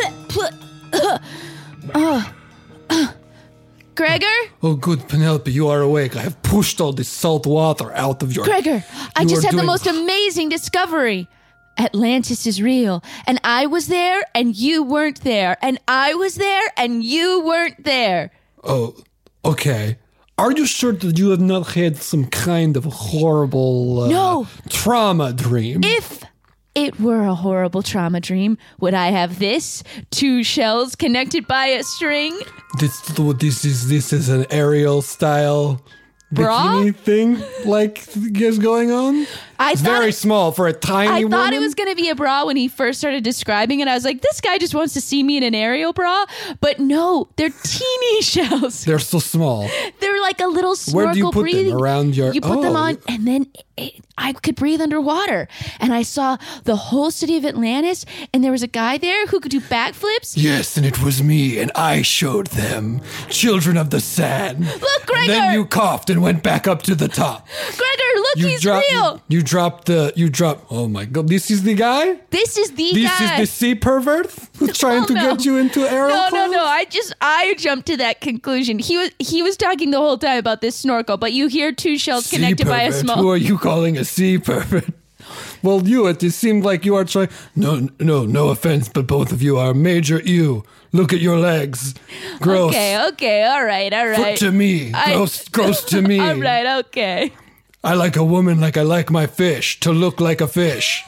[SPEAKER 8] Oh. Gregor?
[SPEAKER 9] Oh, good, Penelope, you are awake. I have pushed all this salt water out of your...
[SPEAKER 8] Gregor, I
[SPEAKER 9] You
[SPEAKER 8] just
[SPEAKER 9] are
[SPEAKER 8] had the
[SPEAKER 9] doing-
[SPEAKER 8] most amazing discovery. Atlantis is real, and I was there, and you weren't there, and I was there, and you weren't there.
[SPEAKER 9] Oh, okay. Are you sure that you have not had some kind of horrible uh,
[SPEAKER 8] No.
[SPEAKER 9] trauma dream?
[SPEAKER 8] If it were a horrible trauma dream, would I have this? Two shells connected by a string?
[SPEAKER 9] This this is this is an aerial style
[SPEAKER 8] Bra?
[SPEAKER 9] bikini thing like is going on.
[SPEAKER 8] I
[SPEAKER 9] it's
[SPEAKER 8] thought
[SPEAKER 9] very
[SPEAKER 8] it-
[SPEAKER 9] small for a tiny
[SPEAKER 8] I
[SPEAKER 9] woman.
[SPEAKER 8] thought it was going to be a bra when he first started describing it. I was like, this guy just wants to see me in an aerial bra. But no, they're teeny shells.
[SPEAKER 9] They're so small.
[SPEAKER 8] They're like a little snorkel
[SPEAKER 9] Where do you put
[SPEAKER 8] breathing.
[SPEAKER 9] them? Around your...
[SPEAKER 8] You put them
[SPEAKER 9] Oh.
[SPEAKER 8] on, and then it, I could breathe underwater. And I saw the whole city of Atlantis, and there was a guy there who could do backflips.
[SPEAKER 9] Yes, and it was me, and I showed them. Children of the sand.
[SPEAKER 8] Look, Gregor!
[SPEAKER 9] And then you coughed and went back up to the top.
[SPEAKER 8] Gregor, look,
[SPEAKER 9] You
[SPEAKER 8] he's
[SPEAKER 9] dropped,
[SPEAKER 8] real.
[SPEAKER 9] You, you dropped the... You dropped... Oh my god, this is the guy?
[SPEAKER 8] This is the
[SPEAKER 9] This
[SPEAKER 8] guy.
[SPEAKER 9] is the sea pervert who's trying to
[SPEAKER 8] no.
[SPEAKER 9] get you into aerial
[SPEAKER 8] No, no,
[SPEAKER 9] clothes?
[SPEAKER 8] no. I just I jumped to that conclusion. He was he was talking the whole time about this snorkel, but you hear two shells
[SPEAKER 9] Sea
[SPEAKER 8] connected by a
[SPEAKER 9] pervert.
[SPEAKER 8] small.
[SPEAKER 9] Who are you calling a sea pervert? Well, you, it just seemed like you are trying... No, no, no offense, but both of you are major ew. Look at your legs. Gross.
[SPEAKER 8] Okay, okay, all right, all right.
[SPEAKER 9] Foot to me.
[SPEAKER 8] I-
[SPEAKER 9] Gross, gross to me.
[SPEAKER 8] All right, okay.
[SPEAKER 9] I like a woman like I like my fish, to look like a fish.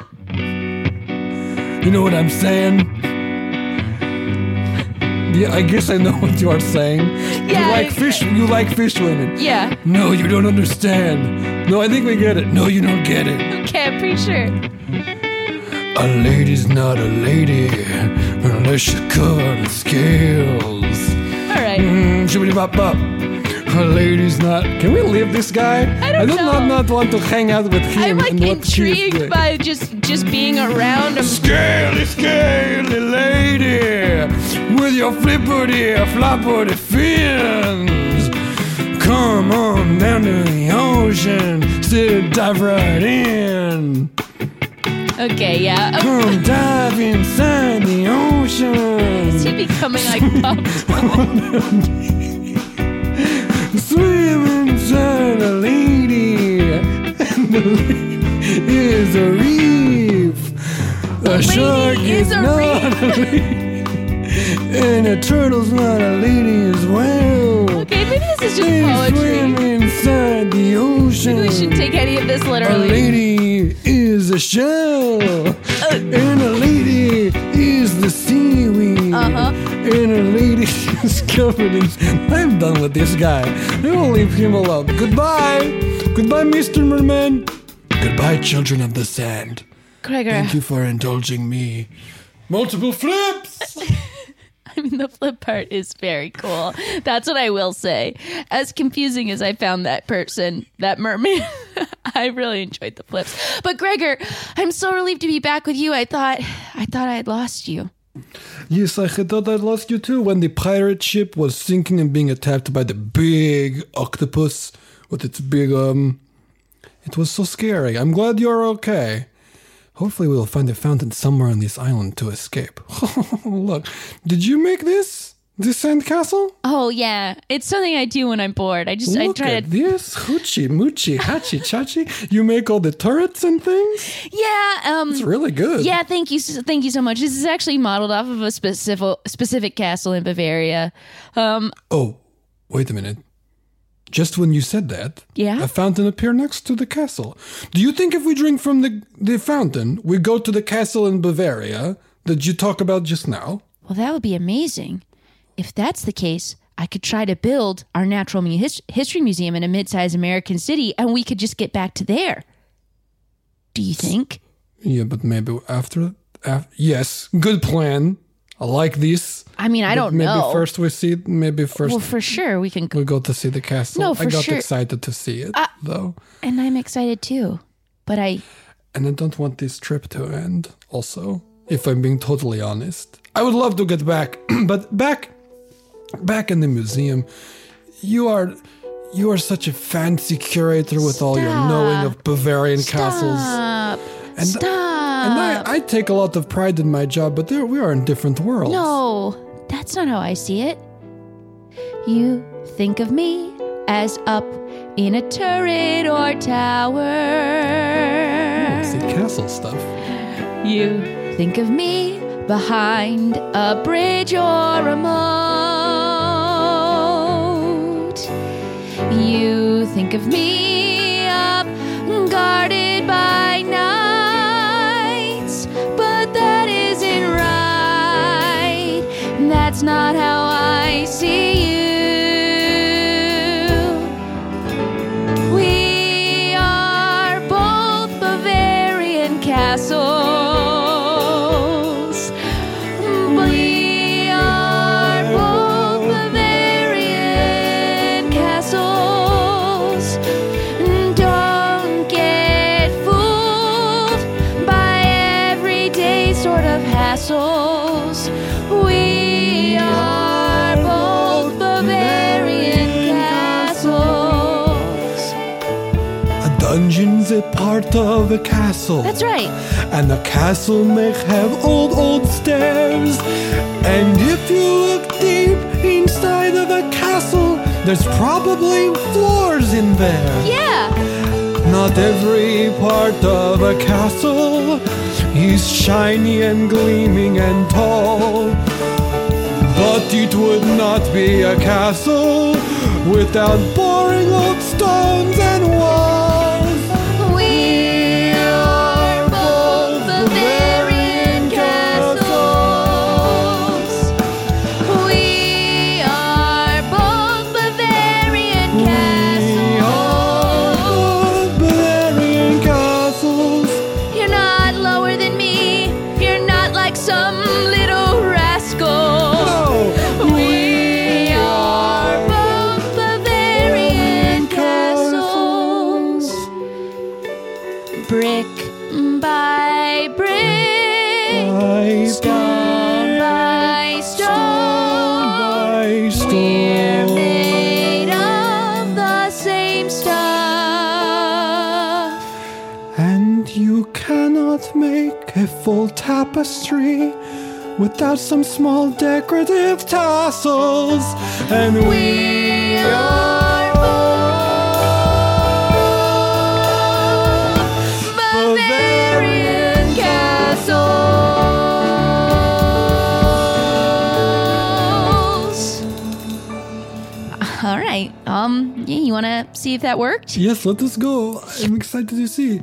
[SPEAKER 9] You know what I'm saying? Yeah, I guess I know what you are saying.
[SPEAKER 8] Yeah,
[SPEAKER 9] you like
[SPEAKER 8] I-
[SPEAKER 9] fish. You like fish women.
[SPEAKER 8] Yeah.
[SPEAKER 9] No, you don't understand. No, I think we get it. No, you don't get it.
[SPEAKER 8] Okay, I'm pretty sure.
[SPEAKER 9] A lady's not a lady unless she's covered in scales.
[SPEAKER 8] All right.
[SPEAKER 9] Mm, shibbity bop bop. A lady's not. Can we leave this guy?
[SPEAKER 8] I don't
[SPEAKER 9] I do
[SPEAKER 8] know.
[SPEAKER 9] not, not want to hang out with him.
[SPEAKER 8] I'm like
[SPEAKER 9] and what he is
[SPEAKER 8] intrigued
[SPEAKER 9] doing.
[SPEAKER 8] by just just being around him.
[SPEAKER 9] Scaly, scaly lady with your flippity, floppity fins. Come on down to the ocean, sit dive right in.
[SPEAKER 8] Okay, yeah.
[SPEAKER 9] Come dive inside the ocean.
[SPEAKER 8] Is he becoming like Bob?
[SPEAKER 9] Swim inside a lady, and the lady is a reef. A
[SPEAKER 8] lady
[SPEAKER 9] shark
[SPEAKER 8] is
[SPEAKER 9] is,
[SPEAKER 8] a
[SPEAKER 9] not
[SPEAKER 8] reef.
[SPEAKER 9] a lady, and a turtle's not a lady as well.
[SPEAKER 8] Okay, maybe this is just
[SPEAKER 9] They swim
[SPEAKER 8] poetry.
[SPEAKER 9] inside the ocean.
[SPEAKER 8] Maybe we shouldn't take any of this
[SPEAKER 9] A
[SPEAKER 8] literally.
[SPEAKER 9] lady is a shell, and a lady is the seaweed.
[SPEAKER 8] Uh-huh.
[SPEAKER 9] And a lady is covered in... I'm done with this guy. I will leave him alone. Goodbye. Goodbye, Mister Merman. Goodbye, children of the sand.
[SPEAKER 8] Gregor.
[SPEAKER 9] Thank you for indulging me. Multiple flips.
[SPEAKER 8] I mean, the flip part is very cool. That's what I will say. As confusing as I found that person, that mermaid, I really enjoyed the flips. But Gregor, I'm so relieved to be back with you. I thought, I thought I had lost you.
[SPEAKER 9] Yes, I thought I'd lost you too when the pirate ship was sinking and being attacked by the big octopus with its big, um... It was so scary. I'm glad you're okay. Hopefully we will find a fountain somewhere on this island to escape. Look, did you make this? This sandcastle?
[SPEAKER 8] Oh, yeah. It's something I do when I'm bored. I just
[SPEAKER 9] Look
[SPEAKER 8] I try
[SPEAKER 9] at
[SPEAKER 8] to...
[SPEAKER 9] this. Hoochie, moochie, hachi, chachi. You make all the turrets and things?
[SPEAKER 8] Yeah. Um,
[SPEAKER 9] it's really good.
[SPEAKER 8] Yeah, thank you. s- Thank you so much. This is actually modeled off of a specific specific castle in Bavaria. Um,
[SPEAKER 9] Oh, wait a minute. Just when you said that,
[SPEAKER 8] Yeah?
[SPEAKER 9] a fountain appeared next to the castle. Do you think if we drink from the, the fountain, we go to the castle in Bavaria that you talk about just now?
[SPEAKER 8] well, that would be amazing. If that's the case, I could try to build our Natural mu- his- History Museum in a mid-sized American city, and we could just get back to there. Do you think?
[SPEAKER 9] Yeah, but maybe after... af yes, good plan. I like this.
[SPEAKER 8] I mean, I
[SPEAKER 9] But
[SPEAKER 8] don't
[SPEAKER 9] maybe
[SPEAKER 8] know.
[SPEAKER 9] Maybe first we see... Maybe first
[SPEAKER 8] Well, for sure, we can...
[SPEAKER 9] we go to see the castle.
[SPEAKER 8] No,
[SPEAKER 9] I
[SPEAKER 8] for
[SPEAKER 9] got
[SPEAKER 8] sure.
[SPEAKER 9] excited to see it,
[SPEAKER 8] Uh,
[SPEAKER 9] though.
[SPEAKER 8] And I'm excited too. But I...
[SPEAKER 9] And I don't want this trip to end, also, if I'm being totally honest. I would love to get back, but back back in the museum, you are you are such a fancy curator with all your knowing of Bavarian castles.
[SPEAKER 8] Stop.
[SPEAKER 9] And,
[SPEAKER 8] Stop.
[SPEAKER 9] And I, I take a lot of pride in my job, but there we are in different worlds.
[SPEAKER 8] No, that's not how I see it. You think of me as up in a turret or tower.
[SPEAKER 9] Oh, see castle stuff.
[SPEAKER 8] You think of me behind a bridge or a moat. You think of me up guarded by knights, but that isn't right. That's not how I see you. We are both Bavarian castles. We are both Bavarian castles. Don't get fooled by everyday sort of hassles. We are both Bavarian castles.
[SPEAKER 9] A dungeon's a part of a castle.
[SPEAKER 8] That's right.
[SPEAKER 9] And the castle may have old, old stairs. And if you look deep inside of a castle, there's probably floors in there.
[SPEAKER 8] Yeah.
[SPEAKER 9] Not every part of a castle is shiny and gleaming and tall. But it would not be a castle without boring old stones and walls.
[SPEAKER 8] We are both Bavarian castles. We are both Bavarian castles.
[SPEAKER 9] Bavarian castles.
[SPEAKER 8] You're not lower than me. You're not like some little rascal. We are both Bavarian castles. Brick by brick,
[SPEAKER 9] By
[SPEAKER 8] stone by stone,
[SPEAKER 9] by stone.
[SPEAKER 8] we're made of the same stuff.
[SPEAKER 9] And you cannot make a full tapestry without some small decorative tassels. And we are both
[SPEAKER 8] Bavarian castles. All right. Um. Yeah. You want to see if that worked?
[SPEAKER 9] Yes, let us go. I'm excited to see.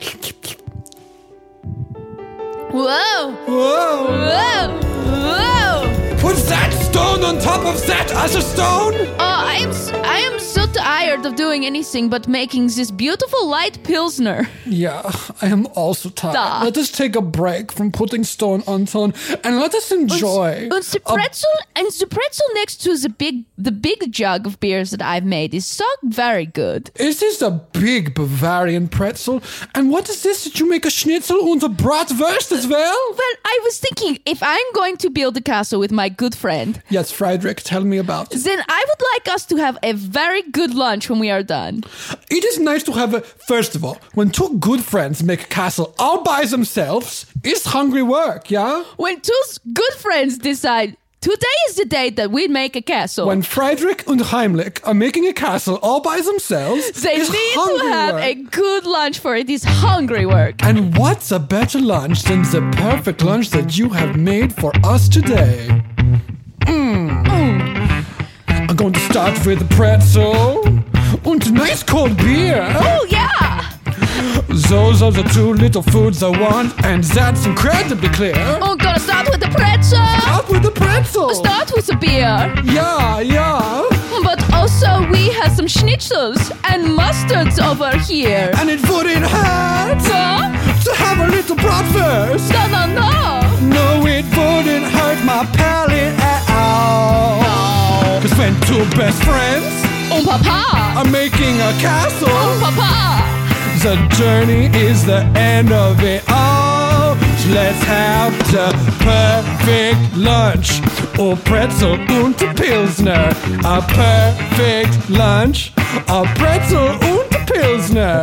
[SPEAKER 8] Whoa!
[SPEAKER 9] Whoa!
[SPEAKER 8] Whoa! Whoa!
[SPEAKER 9] Put that stone on top of that other stone?
[SPEAKER 8] Oh, I am s- I am so tired of doing anything but making this beautiful light pilsner.
[SPEAKER 9] Yeah, I am also tired.
[SPEAKER 8] Da.
[SPEAKER 9] Let us take a break from putting stone on stone and let us enjoy.
[SPEAKER 8] And the pretzel and the pretzel next to the big the big jug of beers that I've made is so very good.
[SPEAKER 9] Is this a big Bavarian pretzel? And what is this? Did you make a schnitzel and a bratwurst as well?
[SPEAKER 8] Well, I was thinking if I'm going to build a castle with my good friend,
[SPEAKER 9] Yes, Friedrich, tell me about it.
[SPEAKER 8] then I would like us to have a very good lunch lunch when we are done.
[SPEAKER 9] It is nice to have a... First of all, when two good friends make a castle all by themselves, it's hungry work, yeah?
[SPEAKER 8] When two good friends decide, today is the day that we make a castle.
[SPEAKER 9] When Friedrich and Heimlich are making a castle all by themselves,
[SPEAKER 8] they
[SPEAKER 9] it's
[SPEAKER 8] need
[SPEAKER 9] hungry
[SPEAKER 8] to have
[SPEAKER 9] work.
[SPEAKER 8] a good lunch for it. It's hungry work.
[SPEAKER 9] And what's a better lunch than the perfect lunch that you have made for us today? Mm. Mm. I'm going to start with a pretzel and a nice cold beer.
[SPEAKER 8] Oh, yeah!
[SPEAKER 9] Those are the two little foods I want, and that's incredibly clear.
[SPEAKER 8] I'm gonna start with the pretzel.
[SPEAKER 9] Start with the pretzel.
[SPEAKER 8] Start with the beer.
[SPEAKER 9] Yeah, yeah.
[SPEAKER 8] But also we have some schnitzels and mustards over here.
[SPEAKER 9] And it wouldn't hurt
[SPEAKER 8] huh?
[SPEAKER 9] to have a little bratwurst.
[SPEAKER 8] No, no, no.
[SPEAKER 9] No, it wouldn't hurt my palate at all.
[SPEAKER 8] No.
[SPEAKER 9] Cause when two best friends
[SPEAKER 8] oh, papa.
[SPEAKER 9] are making a castle,
[SPEAKER 8] oh, papa.
[SPEAKER 9] the journey is the end of it all. So let's have the perfect lunch. A pretzel und a Pilsner. A perfect lunch. A pretzel und a Pilsner.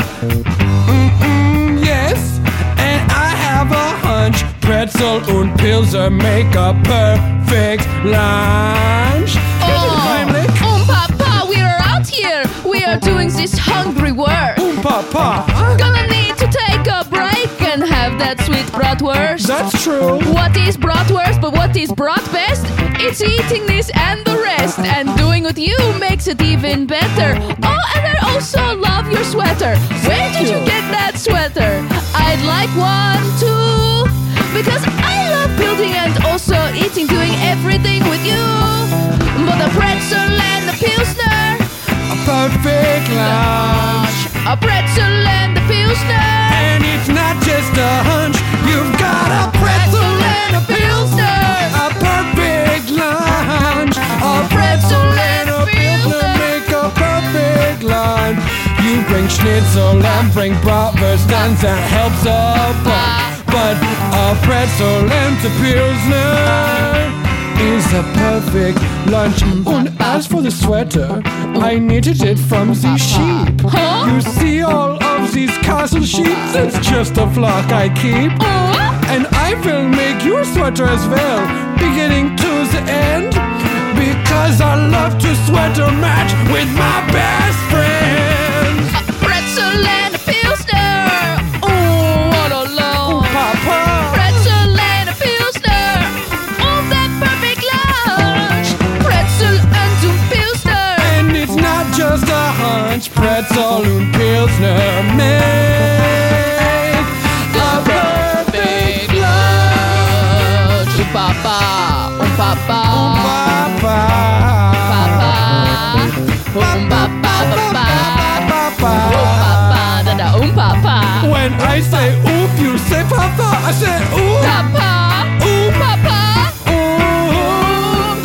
[SPEAKER 9] Mm-mm, yes, and I have a hunch. Pretzel und Pilsner make a perfect lunch.
[SPEAKER 8] Oh, um, Papa, we are out here. We are doing this hungry work.
[SPEAKER 9] Um, Papa.
[SPEAKER 8] Gonna need to take a break and have that sweet bratwurst.
[SPEAKER 9] That's true.
[SPEAKER 8] What is bratwurst, but what is brat best? It's eating this and the rest. And doing with you makes it even better. Oh, and I also love your sweater. Where did you get that sweater? I'd like one too. Because I love building and also eating, doing everything with you. But a pretzel and a Pilsner.
[SPEAKER 9] A perfect lunch.
[SPEAKER 8] A pretzel and a Pilsner.
[SPEAKER 9] And it's not just a hunch. You've got a pretzel and a Pilsner. A perfect lunch. A pretzel and a Pilsner make a perfect lunch. You bring schnitzel and bring bratwurst, and that helps a bunch. But a pretzel and a Pilsner is a perfect lunch. And as for the sweater, I knitted it from the sheep.
[SPEAKER 8] Huh?
[SPEAKER 9] You see all of these castle sheep? It's just a flock I keep.
[SPEAKER 8] Uh?
[SPEAKER 9] And I will make your sweater as well, beginning to the end, because I love to sweater match with my best friends.
[SPEAKER 8] A pretzel and a Pilsner. Oh, what a love.
[SPEAKER 9] Oh, Papa.
[SPEAKER 8] Pretzel and a Pilsner. Oh, that perfect lunch. Pretzel and a Pilsner.
[SPEAKER 9] And it's not just a hunch. Pretzel and Pilsner make a perfect lunch.
[SPEAKER 8] Oh, Papa. Oh, Papa.
[SPEAKER 9] Oh, Papa.
[SPEAKER 8] Papa. Um, Papa. Papa.
[SPEAKER 9] Papa.
[SPEAKER 8] Oh, Papa. Da, da, um, Papa.
[SPEAKER 9] When I say oop, you say Papa. I say oop.
[SPEAKER 8] Papa.
[SPEAKER 9] Oop.
[SPEAKER 8] Papa.
[SPEAKER 9] Oop.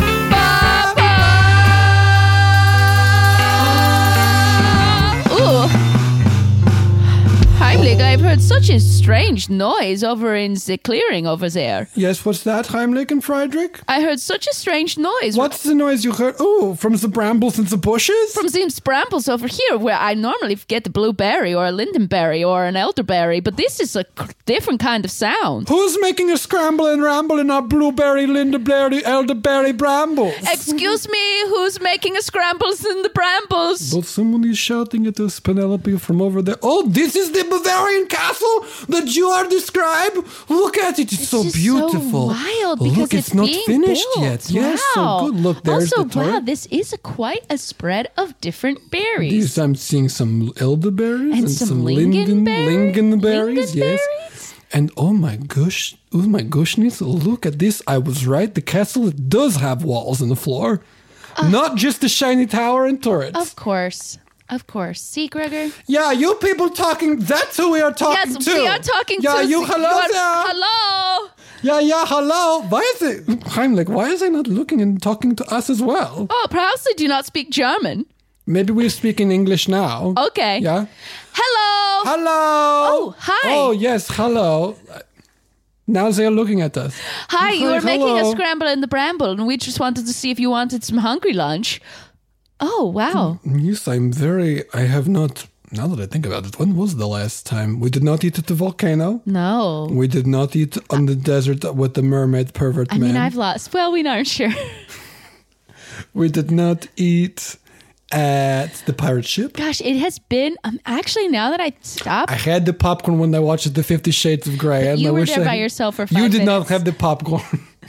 [SPEAKER 8] Papa. Ooh. Heimlich, I've heard such a strange noise over in the clearing over there.
[SPEAKER 9] Yes, what's that, Heimlich and Friedrich?
[SPEAKER 8] I heard such a strange noise.
[SPEAKER 9] What's the noise you heard? Oh, from the brambles and the bushes?
[SPEAKER 8] From these brambles over here, where I normally get a blueberry or a lindenberry or an elderberry, but this is a c- different kind of sound.
[SPEAKER 9] Who's making a scramble and ramble in our blueberry, lindenberry, elderberry brambles?
[SPEAKER 8] Excuse me, who's making a scrambles in the brambles?
[SPEAKER 9] But someone is shouting at us, Penelope, from over there. Oh, this is the Bavarian castle that you are described. Look at it, it's
[SPEAKER 8] This
[SPEAKER 9] so
[SPEAKER 8] is
[SPEAKER 9] beautiful.
[SPEAKER 8] so wild because
[SPEAKER 9] Look, it's,
[SPEAKER 8] it's
[SPEAKER 9] not
[SPEAKER 8] being
[SPEAKER 9] finished
[SPEAKER 8] built.
[SPEAKER 9] yet. Yes,
[SPEAKER 8] Wow.
[SPEAKER 9] so good. Look, there's
[SPEAKER 8] also,
[SPEAKER 9] the turret.
[SPEAKER 8] wow, this is a quite a spread of different berries.
[SPEAKER 9] These, I'm seeing some elderberries
[SPEAKER 8] And
[SPEAKER 9] and,
[SPEAKER 8] some
[SPEAKER 9] some, linden,
[SPEAKER 8] lingonberry-
[SPEAKER 9] lingonberries. Yes.
[SPEAKER 8] lingonberries?
[SPEAKER 9] And oh my gosh, oh my goodness, look at this. I was right. The castle does have walls in the floor. Not just the shiny tower and turrets.
[SPEAKER 8] Of course. Of course. See, Gregor?
[SPEAKER 9] Yeah, you people talking, that's who we are talking
[SPEAKER 8] Yes,
[SPEAKER 9] to.
[SPEAKER 8] we are talking
[SPEAKER 9] yeah,
[SPEAKER 8] to...
[SPEAKER 9] you, hello
[SPEAKER 8] you are-
[SPEAKER 9] there.
[SPEAKER 8] Hello!
[SPEAKER 9] Yeah, yeah, hello. Why is it, Heimlich, why is he not looking and talking to us as well?
[SPEAKER 8] Oh, perhaps they do not speak German.
[SPEAKER 9] Maybe we speak in English now.
[SPEAKER 8] Okay.
[SPEAKER 9] Yeah?
[SPEAKER 8] Hello!
[SPEAKER 9] Hello!
[SPEAKER 8] Oh, hi.
[SPEAKER 9] Oh, yes, hello. Now they're looking at us.
[SPEAKER 8] Hi, you
[SPEAKER 9] Hi,
[SPEAKER 8] were making a
[SPEAKER 9] hello.
[SPEAKER 8] scramble in the bramble, and we just wanted to see if you wanted some hungry lunch. Oh, wow.
[SPEAKER 9] Yes, I'm very. I have not. Now that I think about it, when was the last time we did not eat at the volcano?
[SPEAKER 8] No.
[SPEAKER 9] We did not eat on the desert with the mermaid pervert
[SPEAKER 8] I
[SPEAKER 9] man.
[SPEAKER 8] mean, I've lost. Well, we aren't sure.
[SPEAKER 9] We did not eat at the pirate ship.
[SPEAKER 8] Gosh, it has been. Um, actually, now that I stopped,
[SPEAKER 9] I had the popcorn when I watched the Fifty Shades of Grey. And
[SPEAKER 8] you
[SPEAKER 9] I
[SPEAKER 8] were
[SPEAKER 9] wish
[SPEAKER 8] there
[SPEAKER 9] I
[SPEAKER 8] by
[SPEAKER 9] had-
[SPEAKER 8] yourself for five
[SPEAKER 9] You did not
[SPEAKER 8] minutes.
[SPEAKER 9] have the popcorn.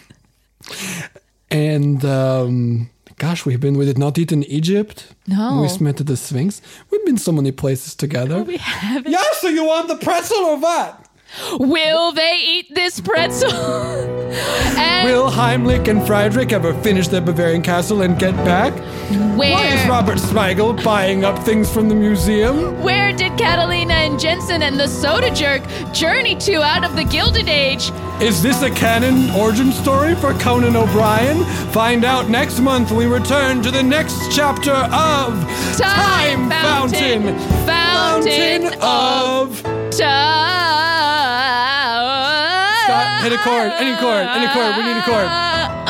[SPEAKER 9] And um, gosh, we've been. We did not eat in Egypt.
[SPEAKER 8] No.
[SPEAKER 9] We met at the Sphinx. We've been so many places together.
[SPEAKER 8] we haven't.
[SPEAKER 9] Yeah. So you want the pretzel or what?
[SPEAKER 8] Will they eat this pretzel? And
[SPEAKER 9] Will Heimlich and Friedrich ever finish their Bavarian castle and get back?
[SPEAKER 8] where?
[SPEAKER 9] Why is Robert Smigel buying up things from the museum?
[SPEAKER 8] Where did Catalina and Jensen and the Soda Jerk journey to out of the Gilded Age?
[SPEAKER 9] Is this a canon origin story for Conan O'Brien? Find out next month when we return to the next chapter of
[SPEAKER 8] Time Fountain. Fountain
[SPEAKER 9] of
[SPEAKER 8] Time.
[SPEAKER 9] Stop. Hit a chord. Any chord. Any chord. We need a chord.